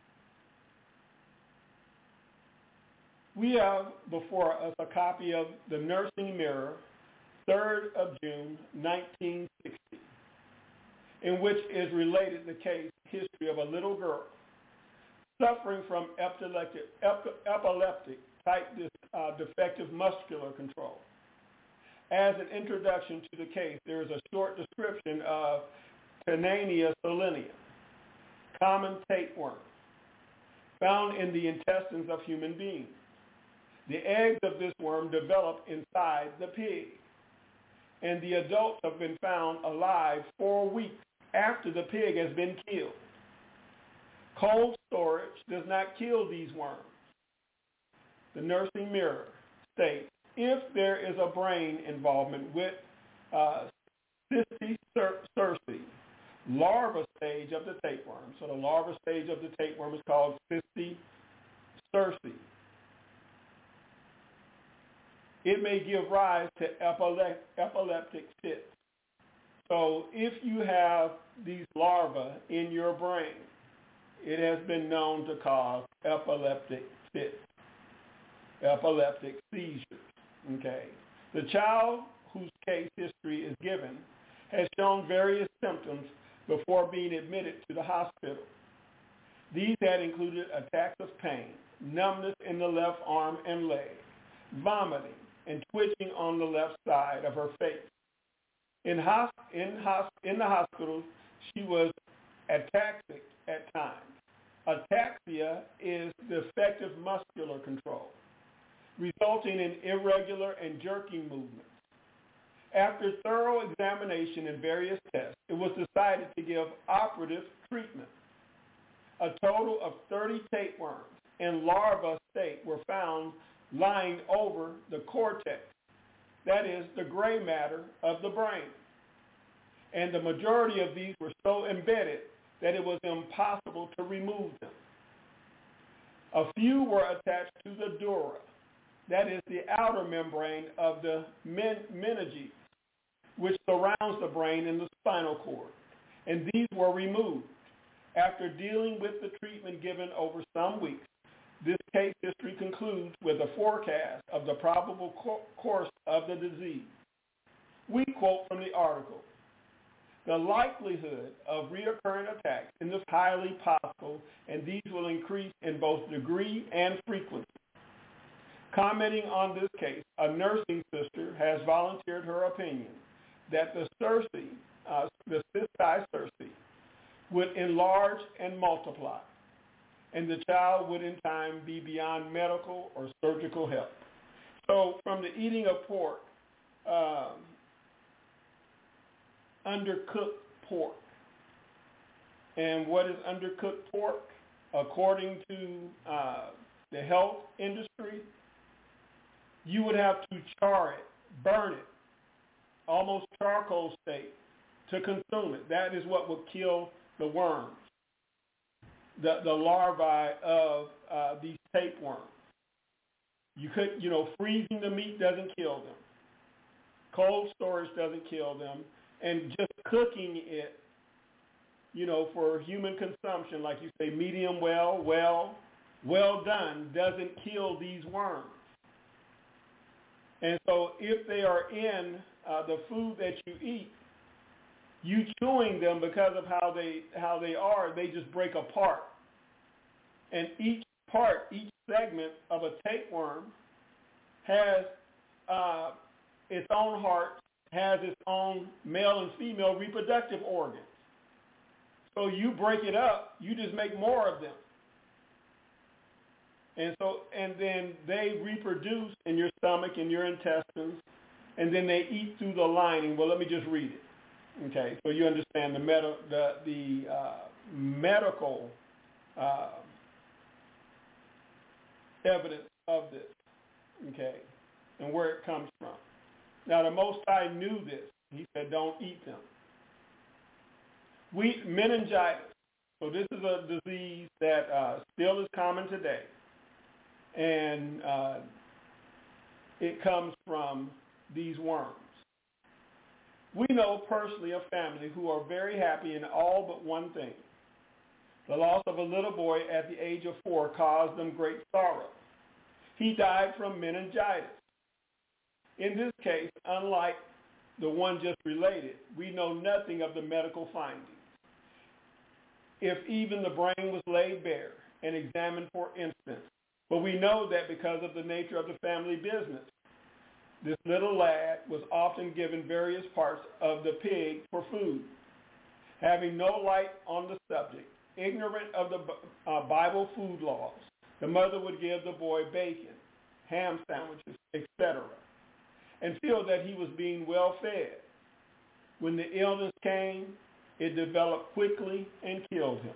Speaker 3: We have before us a copy of the Nursing Mirror, 3rd of June, 1960, in which is related the case history of a little girl suffering from epileptic type defective muscular control. As an introduction to the case, there is a short description of Canania solenia, common tapeworm, found in the intestines of human beings. The eggs of this worm develop inside the pig, and the adults have been found alive 4 weeks after the pig has been killed. Cold storage does not kill these worms. The Nursing Mirror states, if there is a brain involvement with cystic cerci, larva stage of the tapeworm. So the larva stage of the tapeworm is called cystic cerci. It may give rise to epileptic fits. So if you have these larvae in your brain, it has been known to cause epileptic fits, epileptic seizures. Okay. The child whose case history is given has shown various symptoms before being admitted to the hospital. These had included attacks of pain, numbness in the left arm and leg, vomiting, and twitching on the left side of her face. In the hospital, she was ataxic at times. Ataxia is defective muscular control, resulting in irregular and jerking movements. After thorough examination and various tests, it was decided to give operative treatment. A total of 30 tapeworms in larva state were found lying over the cortex, that is, the gray matter of the brain. And the majority of these were so embedded that it was impossible to remove them. A few were attached to the dura, that is, the outer membrane of the meninges, which surrounds the brain and the spinal cord, and these were removed. After dealing with the treatment given over some weeks, this case history concludes with a forecast of the probable course of the disease. We quote from the article, "The likelihood of recurrent attacks is highly possible, and these will increase in both degree and frequency." Commenting on this case, a nursing sister has volunteered her opinion that the cystae would enlarge and multiply, and the child would in time be beyond medical or surgical help. So from the eating of pork, undercooked pork. And what is undercooked pork? According to the health industry, you would have to char it, burn it, almost charcoal state, to consume it. That is what would kill the worms, the larvae of these tapeworms. You could, freezing the meat doesn't kill them. Cold storage doesn't kill them. And just cooking it, for human consumption, like you say, medium well done, doesn't kill these worms. And so if they are in the food that you eat, you chewing them because of how they are, they just break apart. And each segment of a tapeworm has its own heart, has its own male and female reproductive organs. So you break it up, you just make more of them. And then they reproduce in your stomach, in your intestines, and then they eat through the lining. Well, let me just read it. Okay, so you understand the medical evidence of this, okay, and where it comes from. Now, the Most High knew this. He said, don't eat them. Meningitis. So this is a disease that still is common today. And it comes from these worms. We know personally a family who are very happy in all but one thing. The loss of a little boy at the age of 4 caused them great sorrow. He died from meningitis. In this case, unlike the one just related, we know nothing of the medical findings. If even the brain was laid bare and examined for instance, but we know that because of the nature of the family business, this little lad was often given various parts of the pig for food. Having no light on the subject, ignorant of the Bible food laws, the mother would give the boy bacon, ham sandwiches, etc., and feel that he was being well fed. When the illness came, it developed quickly and killed him.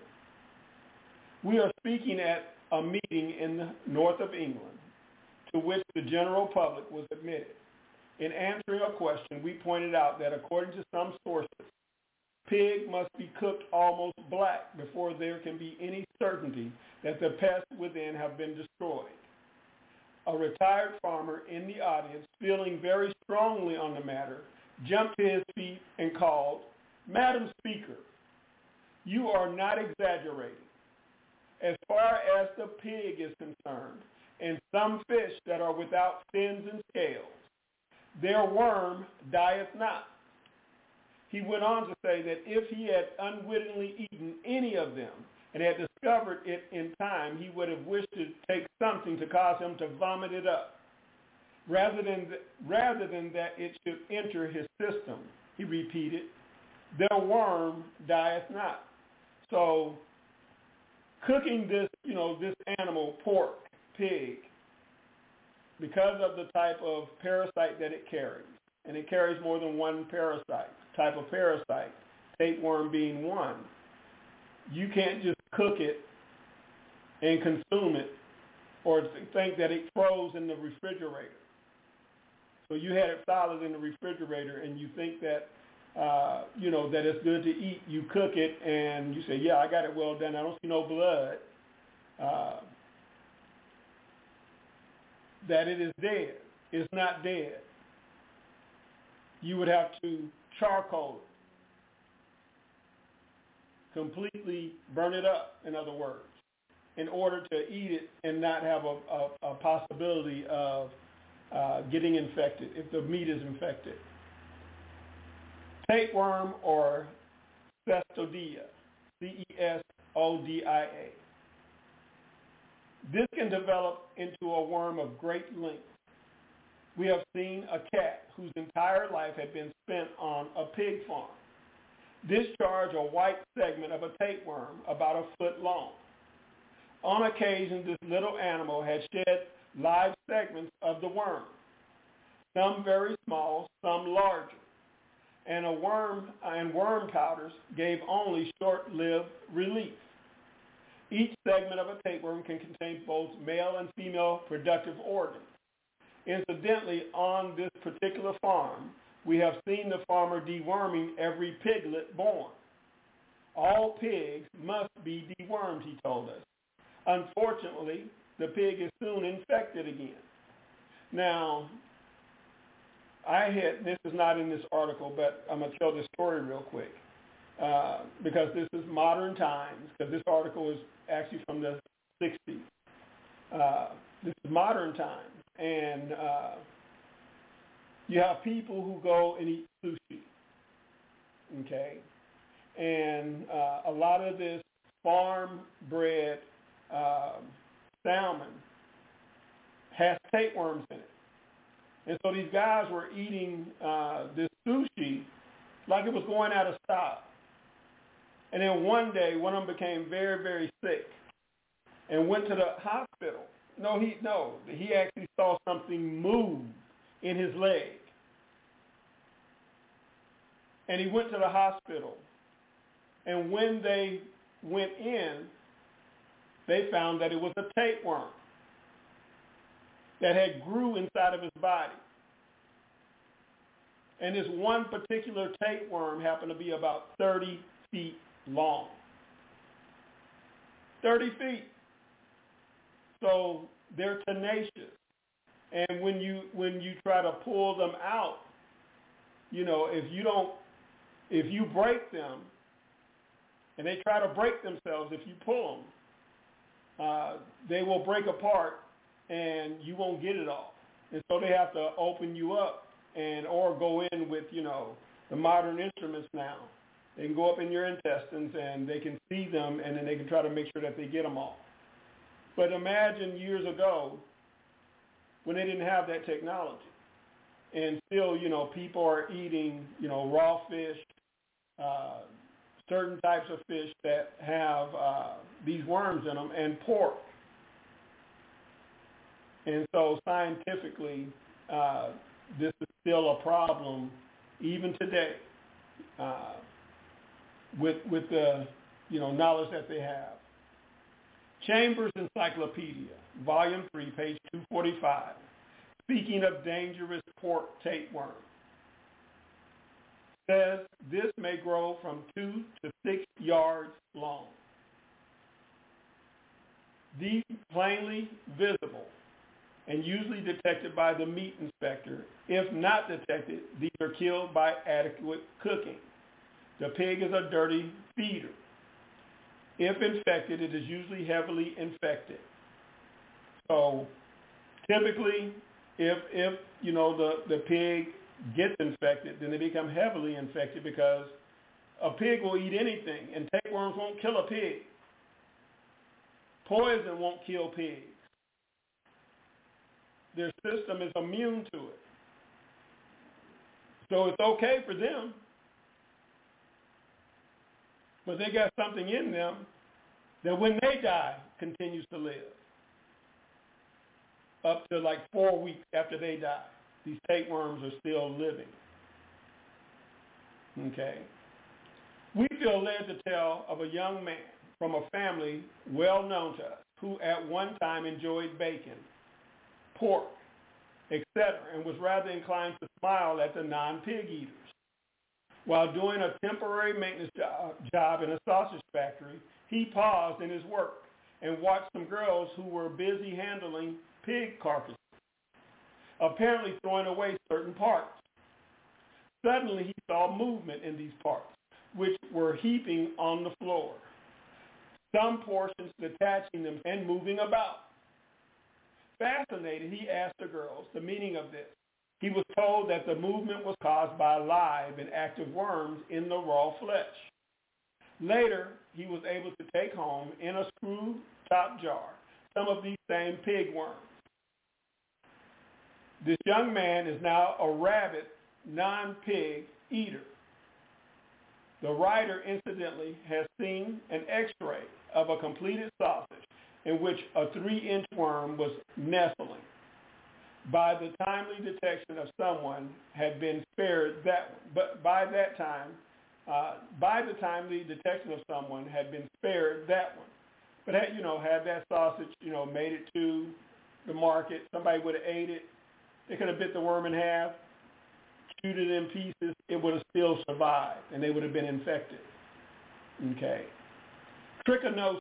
Speaker 3: We are speaking at a meeting in the north of England to which the general public was admitted. In answering a question, we pointed out that according to some sources, pig must be cooked almost black before there can be any certainty that the pests within have been destroyed. A retired farmer in the audience, feeling very strongly on the matter, jumped to his feet and called, "Madam Speaker, you are not exaggerating. As far as the pig is concerned, and some fish that are without fins and scales, their worm dieth not." He went on to say that if he had unwittingly eaten any of them and had discovered it in time, he would have wished to take something to cause him to vomit it up, rather than that it should enter his system. He repeated, "Their worm dieth not." So cooking this, this animal, pork, pig, because of the type of parasite that it carries, and it carries more than one type of parasite, tapeworm being one, you can't just cook it and consume it or think that it froze in the refrigerator. So you had it solid in the refrigerator, and you think that, that it's good to eat. You cook it, and you say, yeah, I got it well done. I don't see no blood. That it is dead. It's not dead. You would have to charcoal it, completely burn it up, in other words, in order to eat it and not have a possibility of getting infected if the meat is infected. Tapeworm or Cestodia, Cestodia. This can develop into a worm of great length. We have seen a cat whose entire life had been spent on a pig farm discharge a white segment of a tapeworm about a foot long. On occasion, this little animal had shed live segments of the worm, some very small, some larger, and worm powders gave only short-lived relief. Each segment of a tapeworm can contain both male and female productive organs. Incidentally, on this particular farm, we have seen the farmer deworming every piglet born. All pigs must be dewormed, he told us. Unfortunately, the pig is soon infected again. Now, this is not in this article, but I'm going to tell this story real quick because this is modern times, because this article is actually from the 60s. This is modern times, and you have people who go and eat sushi, okay? And a lot of this farm-bred salmon has tapeworms in it. And so these guys were eating this sushi like it was going out of style. And then one day, one of them became very, very sick and went to the hospital. He actually saw something move in his leg. And he went to the hospital. And when they went in, they found that it was a tapeworm that had grew inside of his body. And this one particular tapeworm happened to be about 30 feet long. 30 feet. So they're tenacious. And when you try to pull them out, if you break them, and they try to break themselves, if you pull them, they will break apart and you won't get it all. And so they have to open you up or go in with, the modern instruments now. They can go up in your intestines and they can see them, and then they can try to make sure that they get them all. But imagine years ago when they didn't have that technology. And still, people are eating, raw fish, certain types of fish that have these worms in them, and pork. And so scientifically, this is still a problem even today with the knowledge that they have. Chambers Encyclopedia, Volume 3, page 245. Speaking of dangerous pork tapeworm, says this may grow from 2 to 6 yards long. These plainly visible and usually detected by the meat inspector. If not detected, these are killed by adequate cooking. The pig is a dirty feeder. If infected, it is usually heavily infected. So typically, if the pig gets infected, then they become heavily infected because a pig will eat anything, and tapeworms won't kill a pig. Poison won't kill pigs. Their system is immune to it. So it's okay for them. But they got something in them that when they die, continues to live. Up to like 4 weeks after they die, these tapeworms are still living. Okay. We feel led to tell of a young man from a family well known to us who at one time enjoyed bacon, pork, etc., and was rather inclined to smile at the non-pig eaters. While doing a temporary maintenance job in a sausage factory, he paused in his work and watched some girls who were busy handling pig carcasses, apparently throwing away certain parts. Suddenly he saw movement in these parts, which were heaping on the floor, some portions detaching them and moving about. Fascinated, he asked the girls the meaning of this. He was told that the movement was caused by live and active worms in the raw flesh. Later, he was able to take home in a screw-top jar some of these same pig worms. This young man is now a rabid, non-pig eater. The writer, incidentally, has seen an x-ray of a completed sausage in which a 3-inch worm was nestling. By the timely detection of someone had been spared that one. But by the timely detection of someone had been spared that one. But had that sausage, made it to the market, somebody would have ate it. They could have bit the worm in half, chewed it in pieces. It would have still survived, and they would have been infected. Okay. Trichinosis.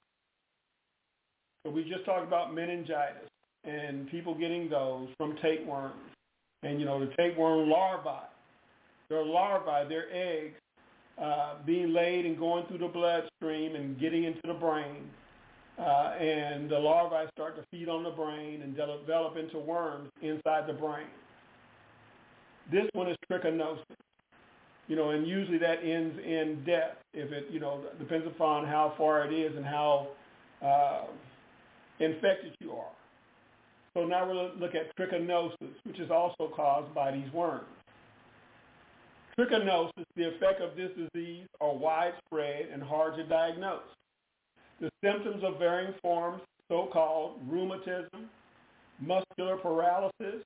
Speaker 3: So we just talked about meningitis and people getting those from tapeworms. And, the tapeworm larvae, their eggs being laid and going through the bloodstream and getting into the brain. And the larvae start to feed on the brain and develop into worms inside the brain. This one is trichinosis. And usually that ends in death. If it, depends upon how far it is and how infected you are. So now we'll look at trichinosis, which is also caused by these worms. Trichinosis, the effect of this disease are widespread and hard to diagnose. The symptoms of varying forms, so-called rheumatism, muscular paralysis,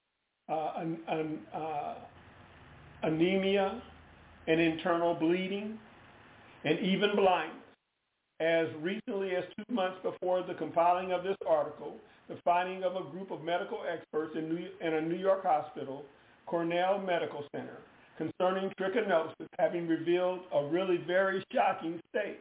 Speaker 3: anemia, and internal bleeding, and even blindness. As recently as 2 months before the compiling of this article, the finding of a group of medical experts in a New York hospital, Cornell Medical Center, concerning trichinosis having revealed a really very shocking state.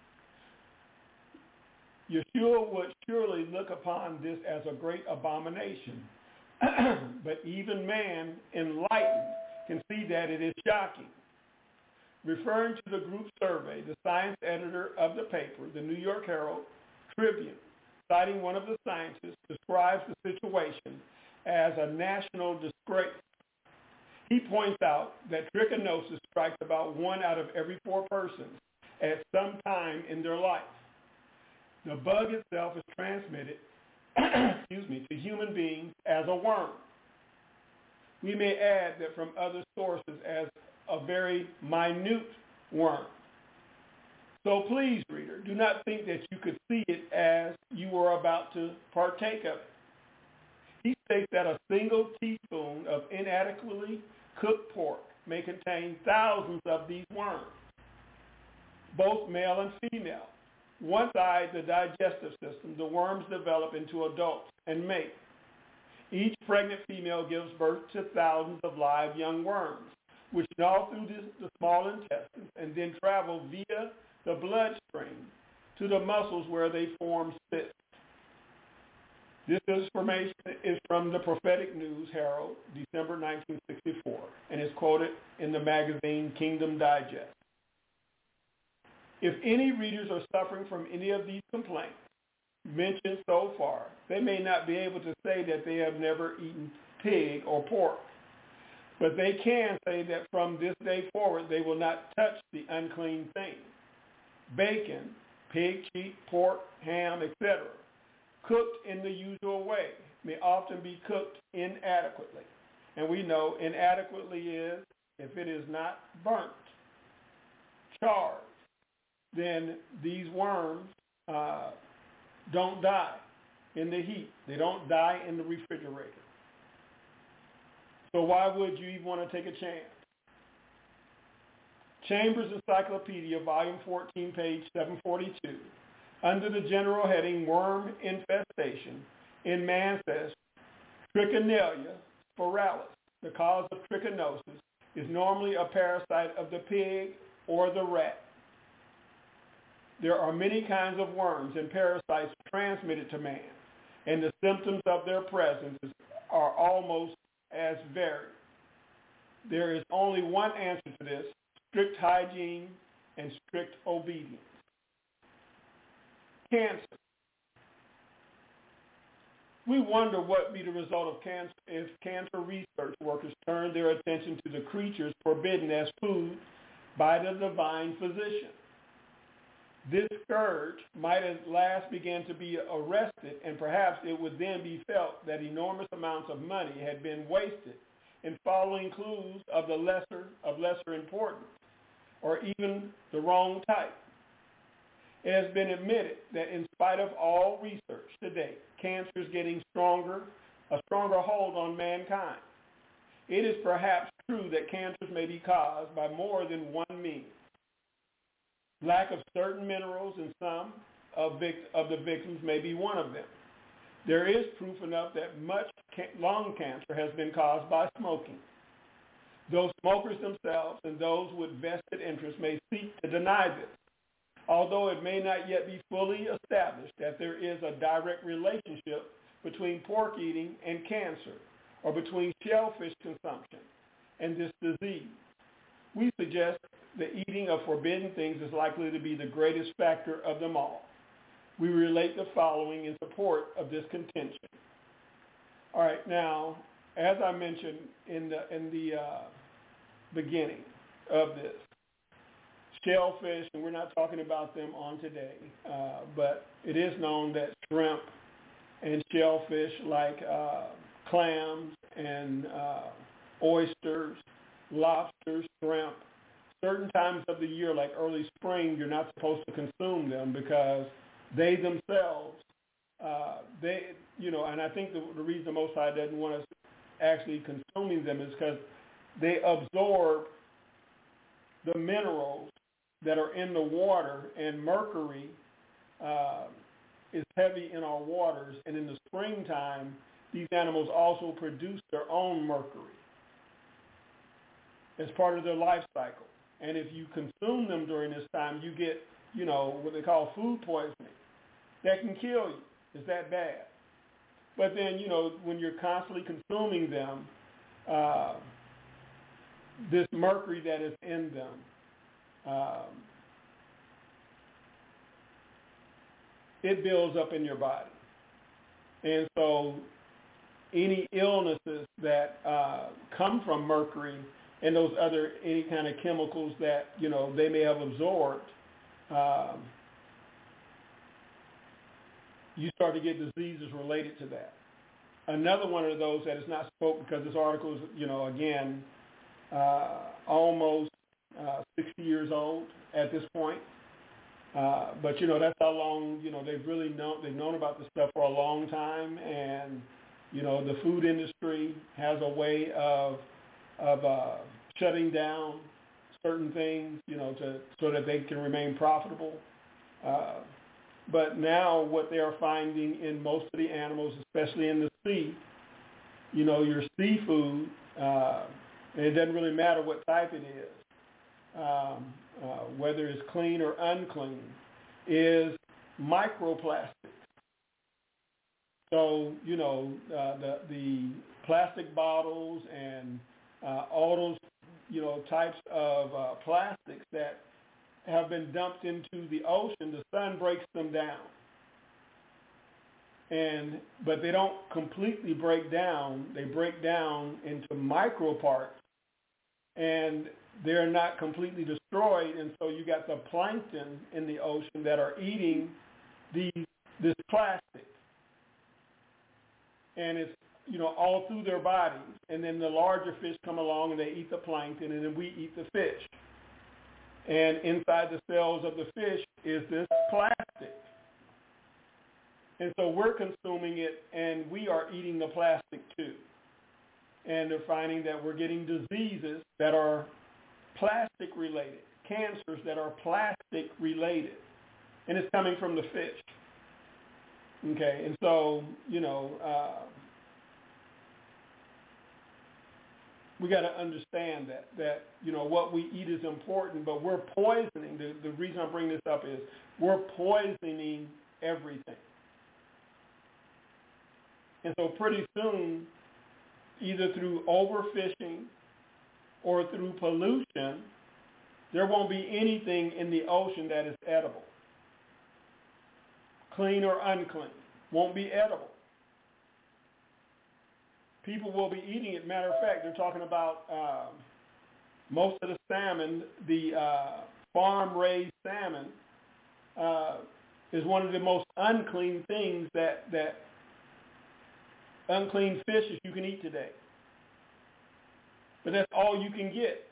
Speaker 3: Yeshua would surely look upon this as a great abomination, but even man enlightened can see that it is shocking. Referring to the group survey, the science editor of the paper, the New York Herald Tribune, citing one of the scientists, describes the situation as a national disgrace. He points out that trichinosis strikes about 1 out of every 4 persons at some time in their life. The bug itself is transmitted to human beings as a worm. We may add that from other sources as a very minute worm. So please, reader, do not think that you could see it as you were about to partake of it. He states that a single teaspoon of inadequately cooked pork may contain thousands of these worms, both male and female. Once the digestive system, the worms develop into adults and mate. Each pregnant female gives birth to thousands of live young worms, which gnaw through the small intestines and then travel via the bloodstream to the muscles where they form cysts. This information is from the Prophetic News Herald, December 1964, and is quoted in the magazine Kingdom Digest. If any readers are suffering from any of these complaints mentioned so far, they may not be able to say that they have never eaten pig or pork, but they can say that from this day forward they will not touch the unclean thing. Bacon, pig cheek, pork, ham, etc., cooked in the usual way, may often be cooked inadequately. And we know inadequately is if it is not burnt, charred, then these worms don't die in the heat. They don't die in the refrigerator. So why would you even want to take a chance? Chambers Encyclopedia, Volume 14, page 742, under the general heading Worm Infestation, in man says, Trichinella spiralis, the cause of trichinosis, is normally a parasite of the pig or the rat. There are many kinds of worms and parasites transmitted to man, and the symptoms of their presence are almost as varied. There is only one answer to this: strict hygiene and strict obedience. Cancer. We wonder what would be the result of cancer if cancer research workers turned their attention to the creatures forbidden as food by the divine physician. This scourge might at last begin to be arrested, and perhaps it would then be felt that enormous amounts of money had been wasted in following clues of lesser importance, or even the wrong type. It has been admitted that in spite of all research to date, cancer is getting a stronger hold on mankind. It is perhaps true that cancers may be caused by more than one means. Lack of certain minerals in some of the victims may be one of them. There is proof enough that much lung cancer has been caused by smoking. Those smokers themselves and those with vested interests may seek to deny this, although it may not yet be fully established that there is a direct relationship between pork eating and cancer, or between shellfish consumption and this disease. We suggest the eating of forbidden things is likely to be the greatest factor of them all. We relate the following in support of this contention. All right, now, as I mentioned in the beginning of this, shellfish, and we're not talking about them on today, but it is known that shrimp and shellfish like clams and oysters, lobsters, shrimp, certain times of the year like early spring, you're not supposed to consume them because they themselves, and I think the reason the Most High doesn't want us actually consuming them is because they absorb the minerals that are in the water, and mercury is heavy in our waters, and in the springtime, these animals also produce their own mercury as part of their life cycle. And if you consume them during this time, you get, what they call food poisoning. That can kill you. It's that bad. But then, when you're constantly consuming them, this mercury that is in them, it builds up in your body. And so any illnesses that come from mercury and those any kind of chemicals that, they may have absorbed, you start to get diseases related to that. Another one of those that is not spoken, because this article is, again, almost 60 years old at this point. But, that's how long, they've known about this stuff for a long time. And, the food industry has a way of shutting down certain things, so that they can remain profitable. But now what they are finding in most of the animals, especially in the sea, your seafood, and it doesn't really matter what type it is, whether it's clean or unclean, is microplastics. So, the plastic bottles and all those, types of plastics that have been dumped into the ocean, the sun breaks them down. But they don't completely break down. They break down into micro parts, and they're not completely destroyed. And so you got the plankton in the ocean that are eating this plastic. And it's, all through their bodies. And then the larger fish come along and they eat the plankton, and then we eat the fish. And inside the cells of the fish is this plastic. And so we're consuming it, and we are eating the plastic too. And they're finding that we're getting diseases that are plastic related, cancers that are plastic related, and it's coming from the fish. Okay, and so, we got to understand that what we eat is important, but we're poisoning. The reason I bring this up is we're poisoning everything. And so pretty soon, either through overfishing or through pollution, there won't be anything in the ocean that is edible. Clean or unclean, won't be edible. People will be eating it. Matter of fact, they're talking about most of the salmon, the farm-raised salmon, is one of the most unclean things that unclean fishes you can eat today. But that's all you can get.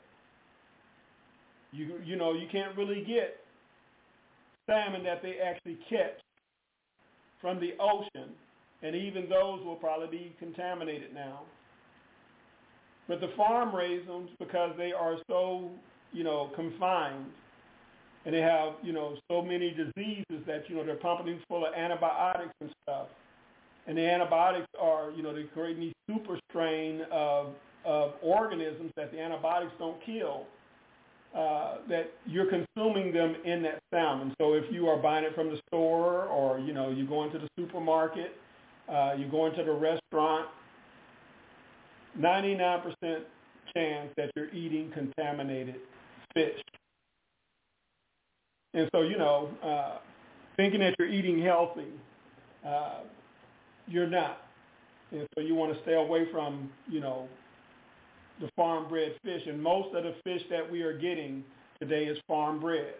Speaker 3: You can't really get salmon that they actually catch from the ocean, and even those will probably be contaminated now. But the farm raised ones, because they are so, confined, and they have, so many diseases that, they're pumping full of antibiotics and stuff. And the antibiotics are, they're creating these super strain of organisms that the antibiotics don't kill, that you're consuming them in that salmon. So if you are buying it from the store, or, you go into the supermarket, you go into the restaurant, 99% chance that you're eating contaminated fish. And so, thinking that you're eating healthy, you're not. And so you want to stay away from, the farm-bred fish. And most of the fish that we are getting today is farm-bred.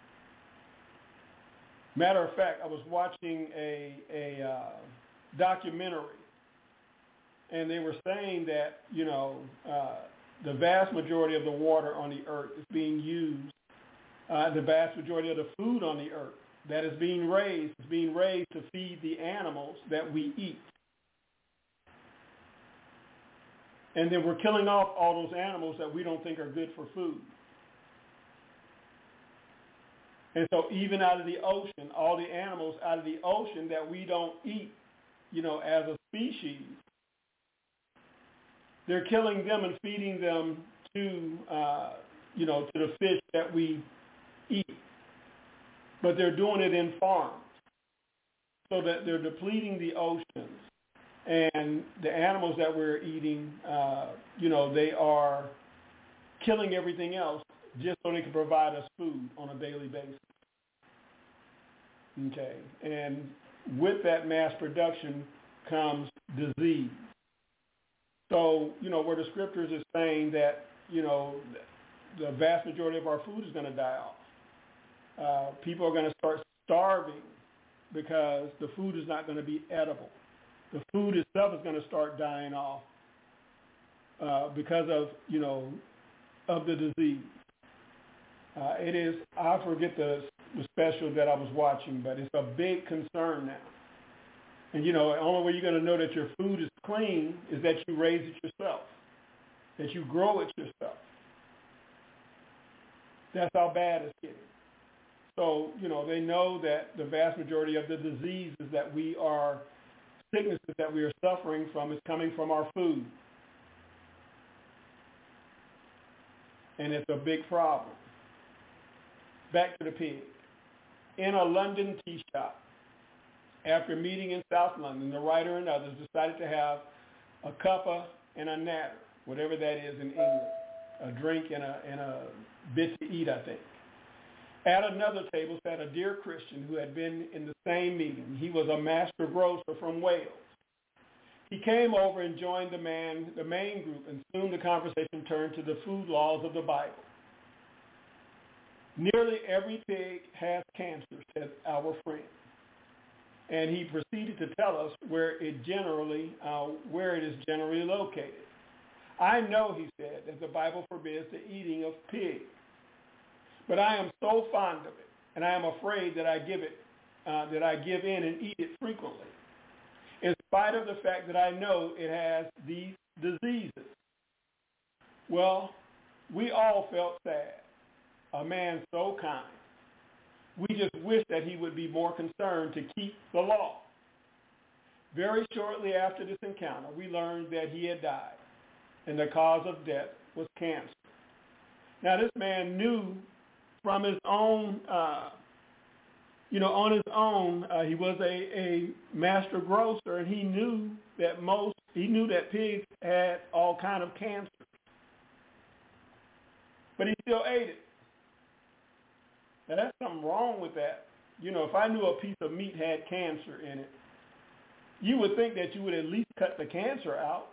Speaker 3: Matter of fact, I was watching a documentary, and they were saying that, the vast majority of the water on the earth is being used, the vast majority of the food on the earth that is being raised to feed the animals that we eat. And then we're killing off all those animals that we don't think are good for food. And so even out of the ocean, all the animals out of the ocean that we don't eat, as a species, they're killing them and feeding them to the fish that we eat. But they're doing it in farms, so that they're depleting the oceans. And the animals that we're eating, they are killing everything else just so they can provide us food on a daily basis. Okay, and with that mass production comes disease. So, where the scriptures is saying that, the vast majority of our food is going to die off. People are going to start starving because the food is not going to be edible. The food itself is going to start dying off because of, of the disease. It is, I forget the special that I was watching, but it's a big concern now. And, the only way you're going to know that your food is clean is that you raise it yourself, that you grow it yourself. That's how bad it's getting. So, they know that the vast majority of the diseases that we are, sicknesses that we are suffering from is coming from our food. And it's a big problem. Back to the pig. In a London tea shop, after a meeting in South London, the writer and others decided to have a cuppa and a natter, whatever that is in England, a drink and a bit to eat, I think. At another table sat a dear Christian who had been in the same meeting. He was a master grocer from Wales. He came over and joined the main group, and soon the conversation turned to the food laws of the Bible. Nearly every pig has cancer, said our friend. And he proceeded to tell us where it is generally located. I know, he said, that the Bible forbids the eating of pigs. But I am so fond of it, and I am afraid that I give in and eat it frequently, in spite of the fact that I know it has these diseases. Well, we all felt sad, a man so kind. We just wish that he would be more concerned to keep the law. Very shortly after this encounter, we learned that he had died, and the cause of death was cancer. Now, this man knew from his own, on his own, he was a master grocer, and he knew that pigs had all kind of cancer, but he still ate it. Now, that's something wrong with that. If I knew a piece of meat had cancer in it, you would think that you would at least cut the cancer out.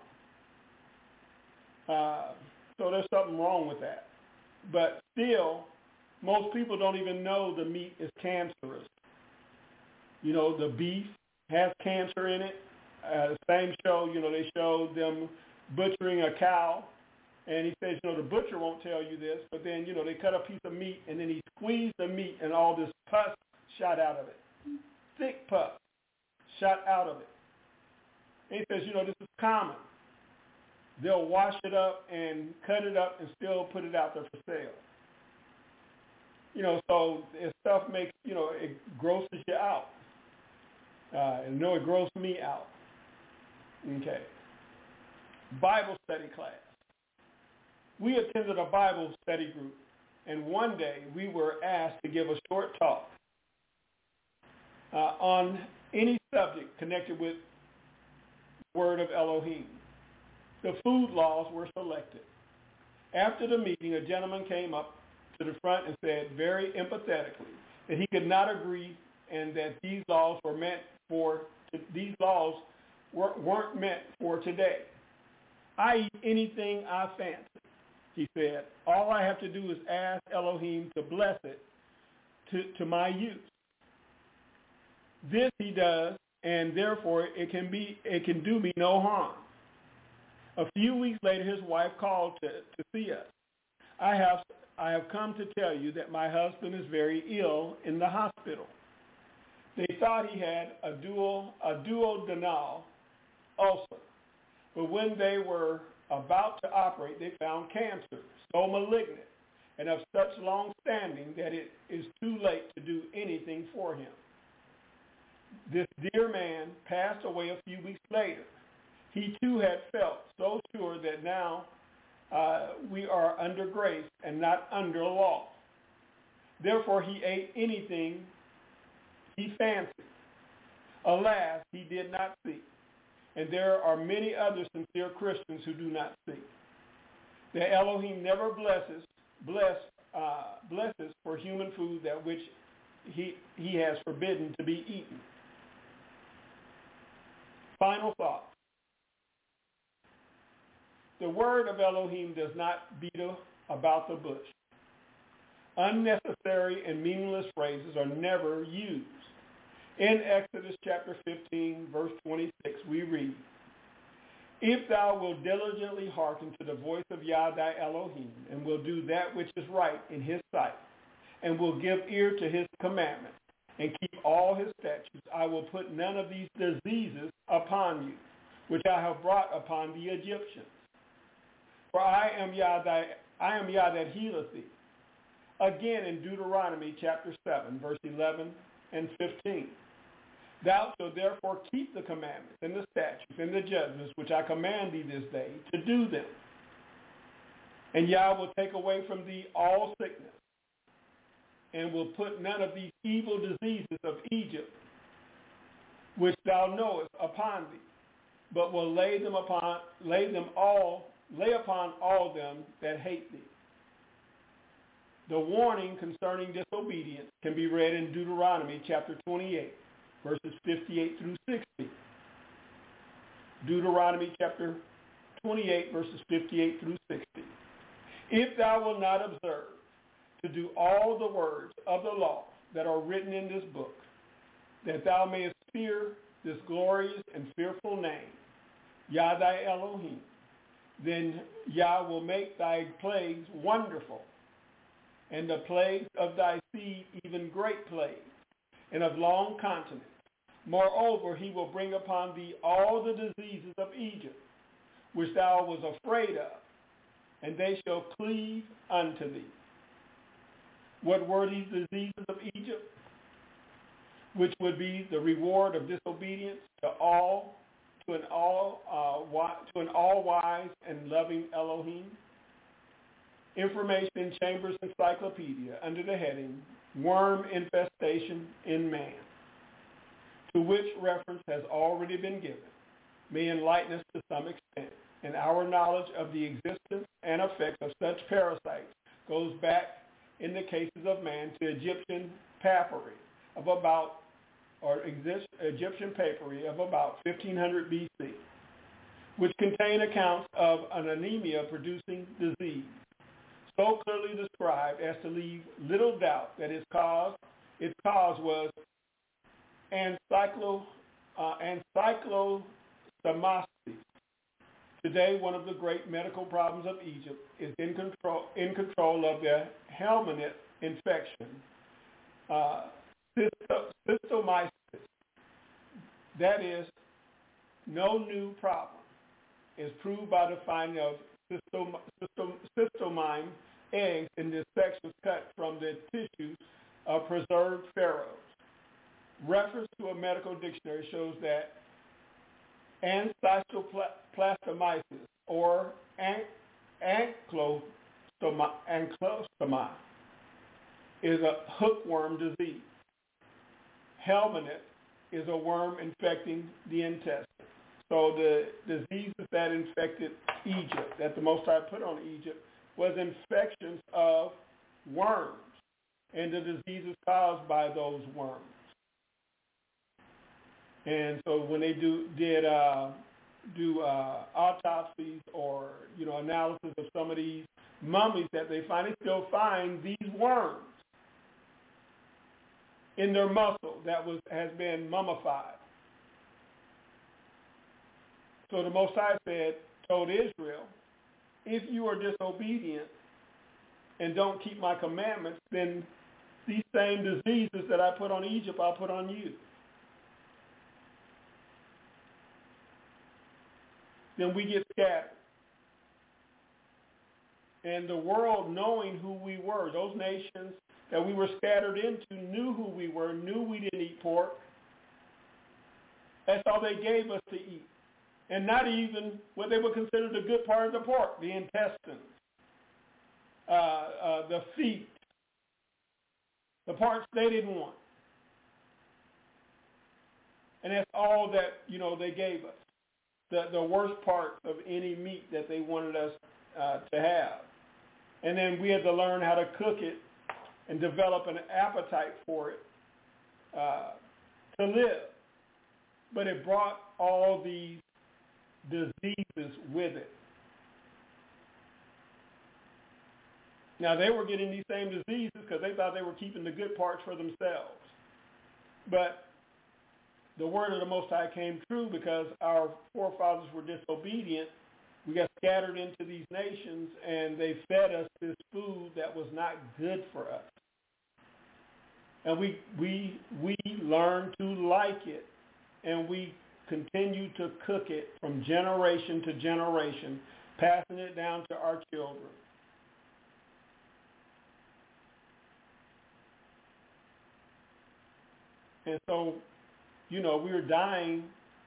Speaker 3: So there's something wrong with that. But still, most people don't even know the meat is cancerous. The beef has cancer in it. The same show, they showed them butchering a cow. And he says, the butcher won't tell you this, but then, they cut a piece of meat, and then he squeezed the meat, and all this pus shot out of it. Thick pus shot out of it. And he says, this is common. They'll wash it up and cut it up and still put it out there for sale. So if stuff makes, it grosses you out. It grossed me out. Okay. Bible study class. We attended a Bible study group, and one day we were asked to give a short talk on any subject connected with the Word of Elohim. The food laws were selected. After the meeting, a gentleman came up to the front and said very empathetically that he could not agree and that these laws weren't meant for today. I eat anything I fancy. He said, all I have to do is ask Elohim to bless it to my use. This he does, and therefore it can do me no harm. A few weeks later, his wife called to see us. I have come to tell you that my husband is very ill in the hospital. They thought he had a duodenal ulcer, but when they were about to operate, they found cancer, so malignant and of such long standing that it is too late to do anything for him. This dear man passed away a few weeks later. He too had felt so sure that now we are under grace and not under law. Therefore, he ate anything he fancied. Alas, he did not see. And there are many other sincere Christians who do not see. The Elohim never blesses for human food that which he has forbidden to be eaten. Final thought. The word of Elohim does not beat about the bush. Unnecessary and meaningless phrases are never used. In Exodus chapter 15, verse 26, we read, if thou wilt diligently hearken to the voice of Yah thy Elohim, and will do that which is right in his sight, and will give ear to his commandments, and keep all his statutes, I will put none of these diseases upon you, which I have brought upon the Egyptians. For I am Yah that healeth thee. Again in Deuteronomy chapter 7, verse 11 and 15. Thou shalt therefore keep the commandments and the statutes and the judgments which I command thee this day to do them. And Yah will take away from thee all sickness, and will put none of these evil diseases of Egypt, which thou knowest, upon thee, but will lay upon all them that hate thee. The warning concerning disobedience can be read in Deuteronomy chapter 28, verses 58 through 60. Deuteronomy chapter 28, verses 58 through 60. If thou wilt not observe to do all the words of the law that are written in this book, that thou mayest fear this glorious and fearful name, Yah thy Elohim, then Yah will make thy plagues wonderful, and the plagues of thy seed even great plagues, and of long continence. Moreover, he will bring upon thee all the diseases of Egypt, which thou was afraid of, and they shall cleave unto thee. What were these diseases of Egypt? Which would be the reward of disobedience to an all-wise and loving Elohim. Information in Chambers Encyclopedia under the heading Worm Infestation in Man, to which reference has already been given, may enlighten us to some extent, and our knowledge of the existence and effects of such parasites goes back, in the cases of man, to Egyptian papery of about 1500 BC, which contain accounts of an anemia producing disease, so clearly described as to leave little doubt that its cause was ankylostomasis. Today, one of the great medical problems of Egypt is in control of the helminth infection, cystomyces. That is, no new problem is proved by the finding of cystomine eggs in the sections cut from the tissues of preserved pharaohs. Reference to a medical dictionary shows that ancytoplastomyces or ankylostoma is a hookworm disease. Helminth is a worm infecting the intestine. So the diseases that infected Egypt, that the Most High put on Egypt, was infections of worms and the diseases caused by those worms. And so when they did autopsies or analysis of some of these mummies that they find, they still find these worms in their muscle that has been mummified. So the Most High told Israel, if you are disobedient and don't keep my commandments, then these same diseases that I put on Egypt, I'll put on you. Then we get scattered. And the world, knowing who we were, those nations that we were scattered into knew who we were, knew we didn't eat pork. That's all they gave us to eat. And not even what they would consider the good part of the pork, the intestines, the feet, the parts they didn't want. And that's all that, they gave us. The worst part of any meat that they wanted us to have. And then we had to learn how to cook it and develop an appetite for it to live. But it brought all these diseases with it. Now, they were getting these same diseases because they thought they were keeping the good parts for themselves. But the word of the Most High came true because our forefathers were disobedient. We got scattered into these nations, and they fed us this food that was not good for us. And we learned to like it, and we continue to cook it from generation to generation, passing it down to our children. And so, we were dying,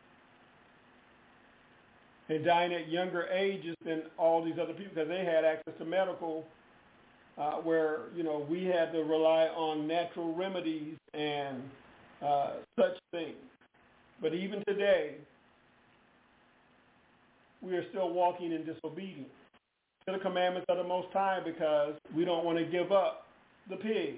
Speaker 3: and dying at younger ages than all these other people because they had access to medical, where, we had to rely on natural remedies and such things. But even today, we are still walking in disobedience to the commandments of the Most High because we don't want to give up the pig.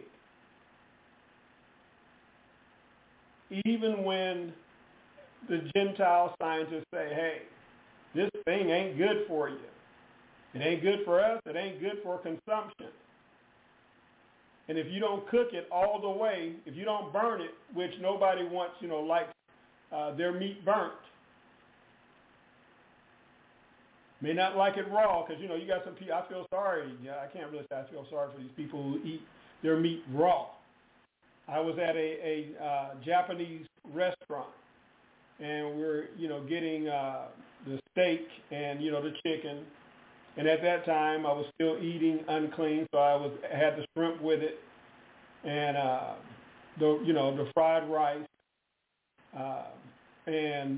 Speaker 3: Even when the Gentile scientists say, hey, this thing ain't good for you. It ain't good for us. It ain't good for consumption. And if you don't cook it all the way, if you don't burn it, which nobody wants, likes their meat burnt. May not like it raw because, you got some people, I feel sorry. Yeah, I can't really say I feel sorry for these people who eat their meat raw. I was at a Japanese restaurant, and we're, getting the steak and, the chicken. And at that time, I was still eating unclean, so I had the shrimp with it. and the fried rice, and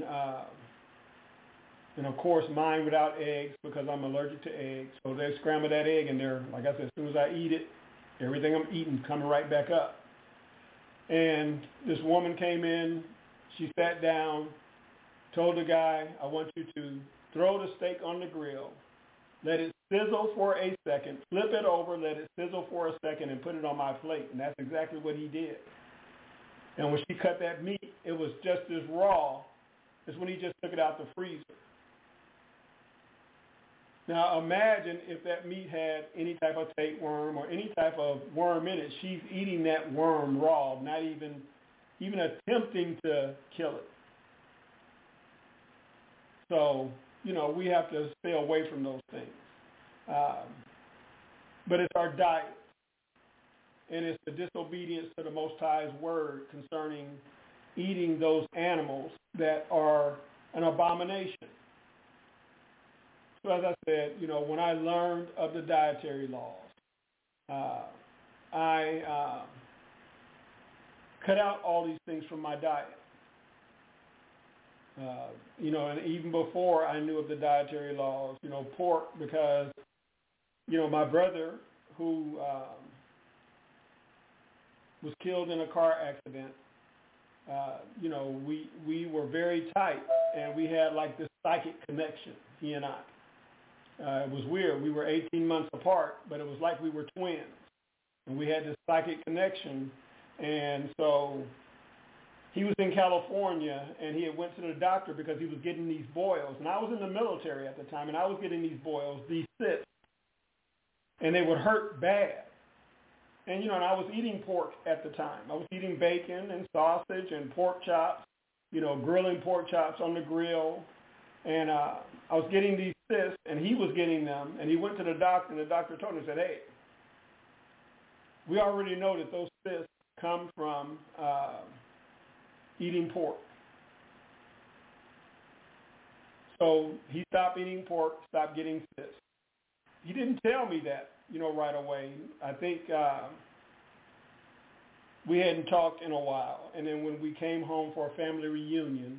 Speaker 3: of course mine without eggs because I'm allergic to eggs. So they scramble that egg in there. Like I said, as soon as I eat it, everything I'm eating coming right back up. And this woman came in, she sat down, told the guy, I want you to throw the steak on the grill, let it sizzle for a second, flip it over, let it sizzle for a second, and put it on my plate. And that's exactly what he did. And when she cut that meat, it was just as raw as when he just took it out the freezer. Now imagine if that meat had any type of tapeworm or any type of worm in it. She's eating that worm raw, not even attempting to kill it. So, we have to stay away from those things. But it's our diet. And it's the disobedience to the Most High's word concerning eating those animals that are an abomination. So as I said, when I learned of the dietary laws, I cut out all these things from my diet. And even before I knew of the dietary laws, pork, because, my brother who was killed in a car accident, we were very tight, and we had like this psychic connection, he and I. It was weird. We were 18 months apart, but it was like we were twins, and we had this psychic connection. And so he was in California, and he had went to the doctor because he was getting these boils. And I was in the military at the time, and I was getting these boils, these cysts, and they would hurt bad. And, and I was eating pork at the time. I was eating bacon and sausage and pork chops, grilling pork chops on the grill. And I was getting these cysts, and he was getting them. And he went to the doctor, and the doctor told him, said, hey, we already know that those cysts come from eating pork. So he stopped eating pork, stopped getting cysts. He didn't tell me that, right away. I think we hadn't talked in a while. And then when we came home for a family reunion,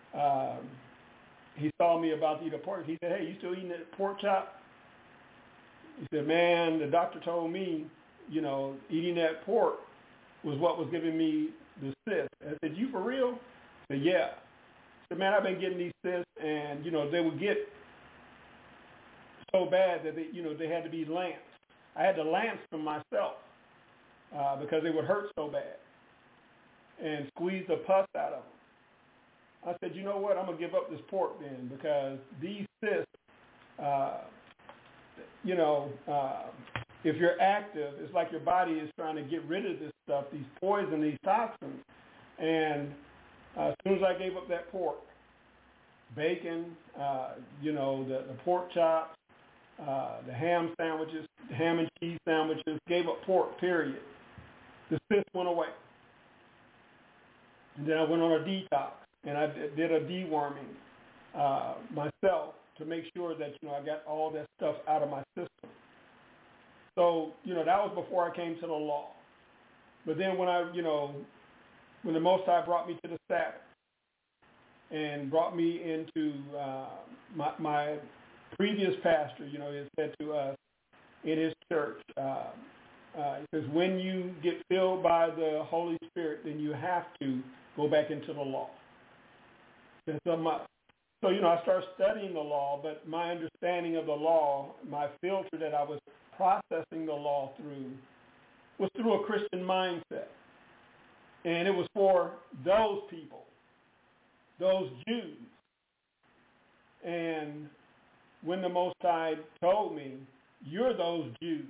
Speaker 3: he saw me about to eat a pork. He said, hey, you still eating that pork chop? He said, man, the doctor told me, eating that pork was what was giving me the cyst. I said, you for real? He said, yeah. I said, man, I've been getting these cysts, and, they would get so bad that they had to be lanced. I had to lance them myself because they would hurt so bad and squeeze the pus out of them. I said, you know what, I'm going to give up this pork then, because these cysts, if you're active, it's like your body is trying to get rid of this stuff, these poison, these toxins. And as soon as I gave up that pork, bacon, the pork chops, the ham sandwiches, ham and cheese sandwiches, gave up pork, period. The cyst went away. And then I went on a detox, and I did a deworming myself to make sure that, I got all that stuff out of my system. So, that was before I came to the law. But then when when the Most High brought me to the Sabbath and brought me into my previous pastor, he said to us in his church, he says, when you get filled by the Holy Spirit, then you have to go back into the law. That's a must. So, I started studying the law, but my understanding of the law, my filter that I was processing the law through, was through a Christian mindset. And it was for those people, those Jews. And when the Most High told me, you're those Jews,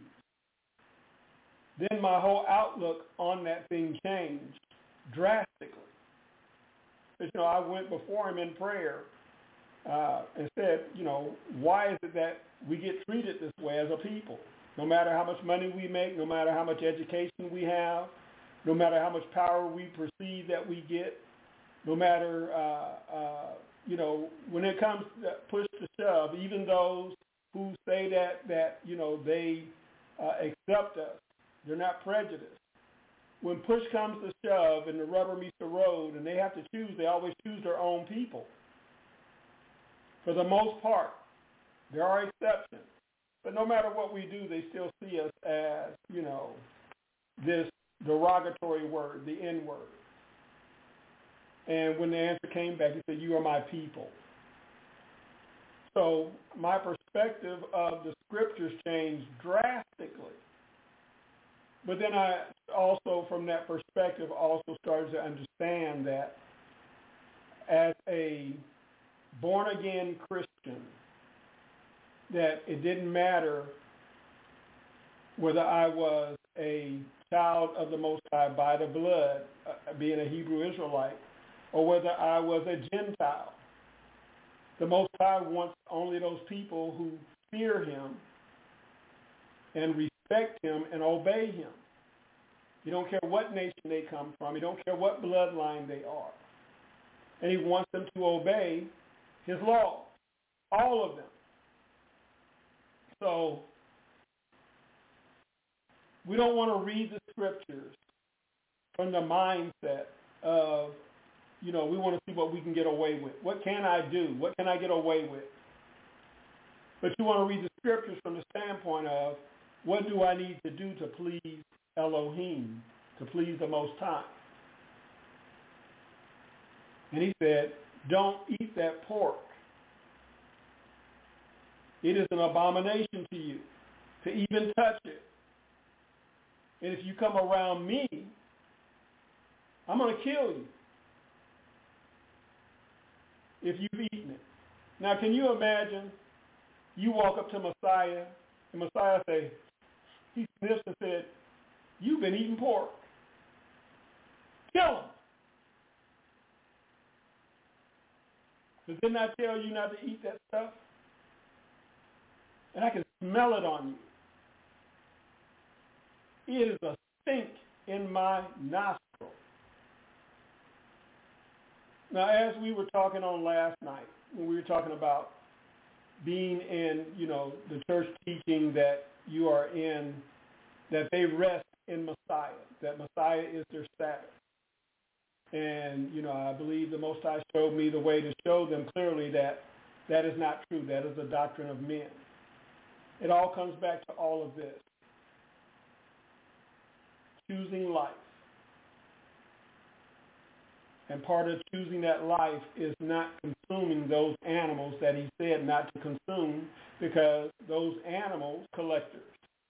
Speaker 3: then my whole outlook on that thing changed drastically. Because, I went before him in prayer and said, why is it that we get treated this way as a people? No matter how much money we make, no matter how much education we have, no matter how much power we perceive that we get, no matter, when it comes to push to shove, even those who say that they accept us, they're not prejudiced. when push comes to shove and the rubber meets the road and they have to choose, they always choose their own people. For the most part, there are exceptions. But no matter what we do, they still see us as, this derogatory word, the N-word. And when the answer came back, he said, you are my people. So my perspective of the scriptures changed drastically. But then I also, from that perspective, also started to understand that as a born-again Christian, that it didn't matter whether I was a child of the Most High by the blood, being a Hebrew Israelite, or whether I was a Gentile. The Most High wants only those people who fear him and respect him and obey him. He don't care what nation they come from. He don't care what bloodline they are. And he wants them to obey his laws, all of them. So we don't want to read the scriptures from the mindset of, we want to see what we can get away with. What can I do? What can I get away with? But you want to read the scriptures from the standpoint of, what do I need to do to please Elohim, to please the Most High? And he said, don't eat that pork. It is an abomination to you to even touch it. And if you come around me, I'm going to kill you if you've eaten it. Now, can you imagine you walk up to Messiah and Messiah say, he sniffs and said, you've been eating pork. Kill him. Didn't I tell you not to eat that stuff? And I can smell it on you. It is a stink in my nostril. Now, as we were talking on last night, when we were talking about being in, the church teaching that you are in, that they rest in Messiah, that Messiah is their Sabbath. And, I believe the Most High showed me the way to show them clearly that that is not true. That is a doctrine of men. It all comes back to all of this. Choosing life. And part of choosing that life is not consuming those animals that he said not to consume, because those animals, collectors.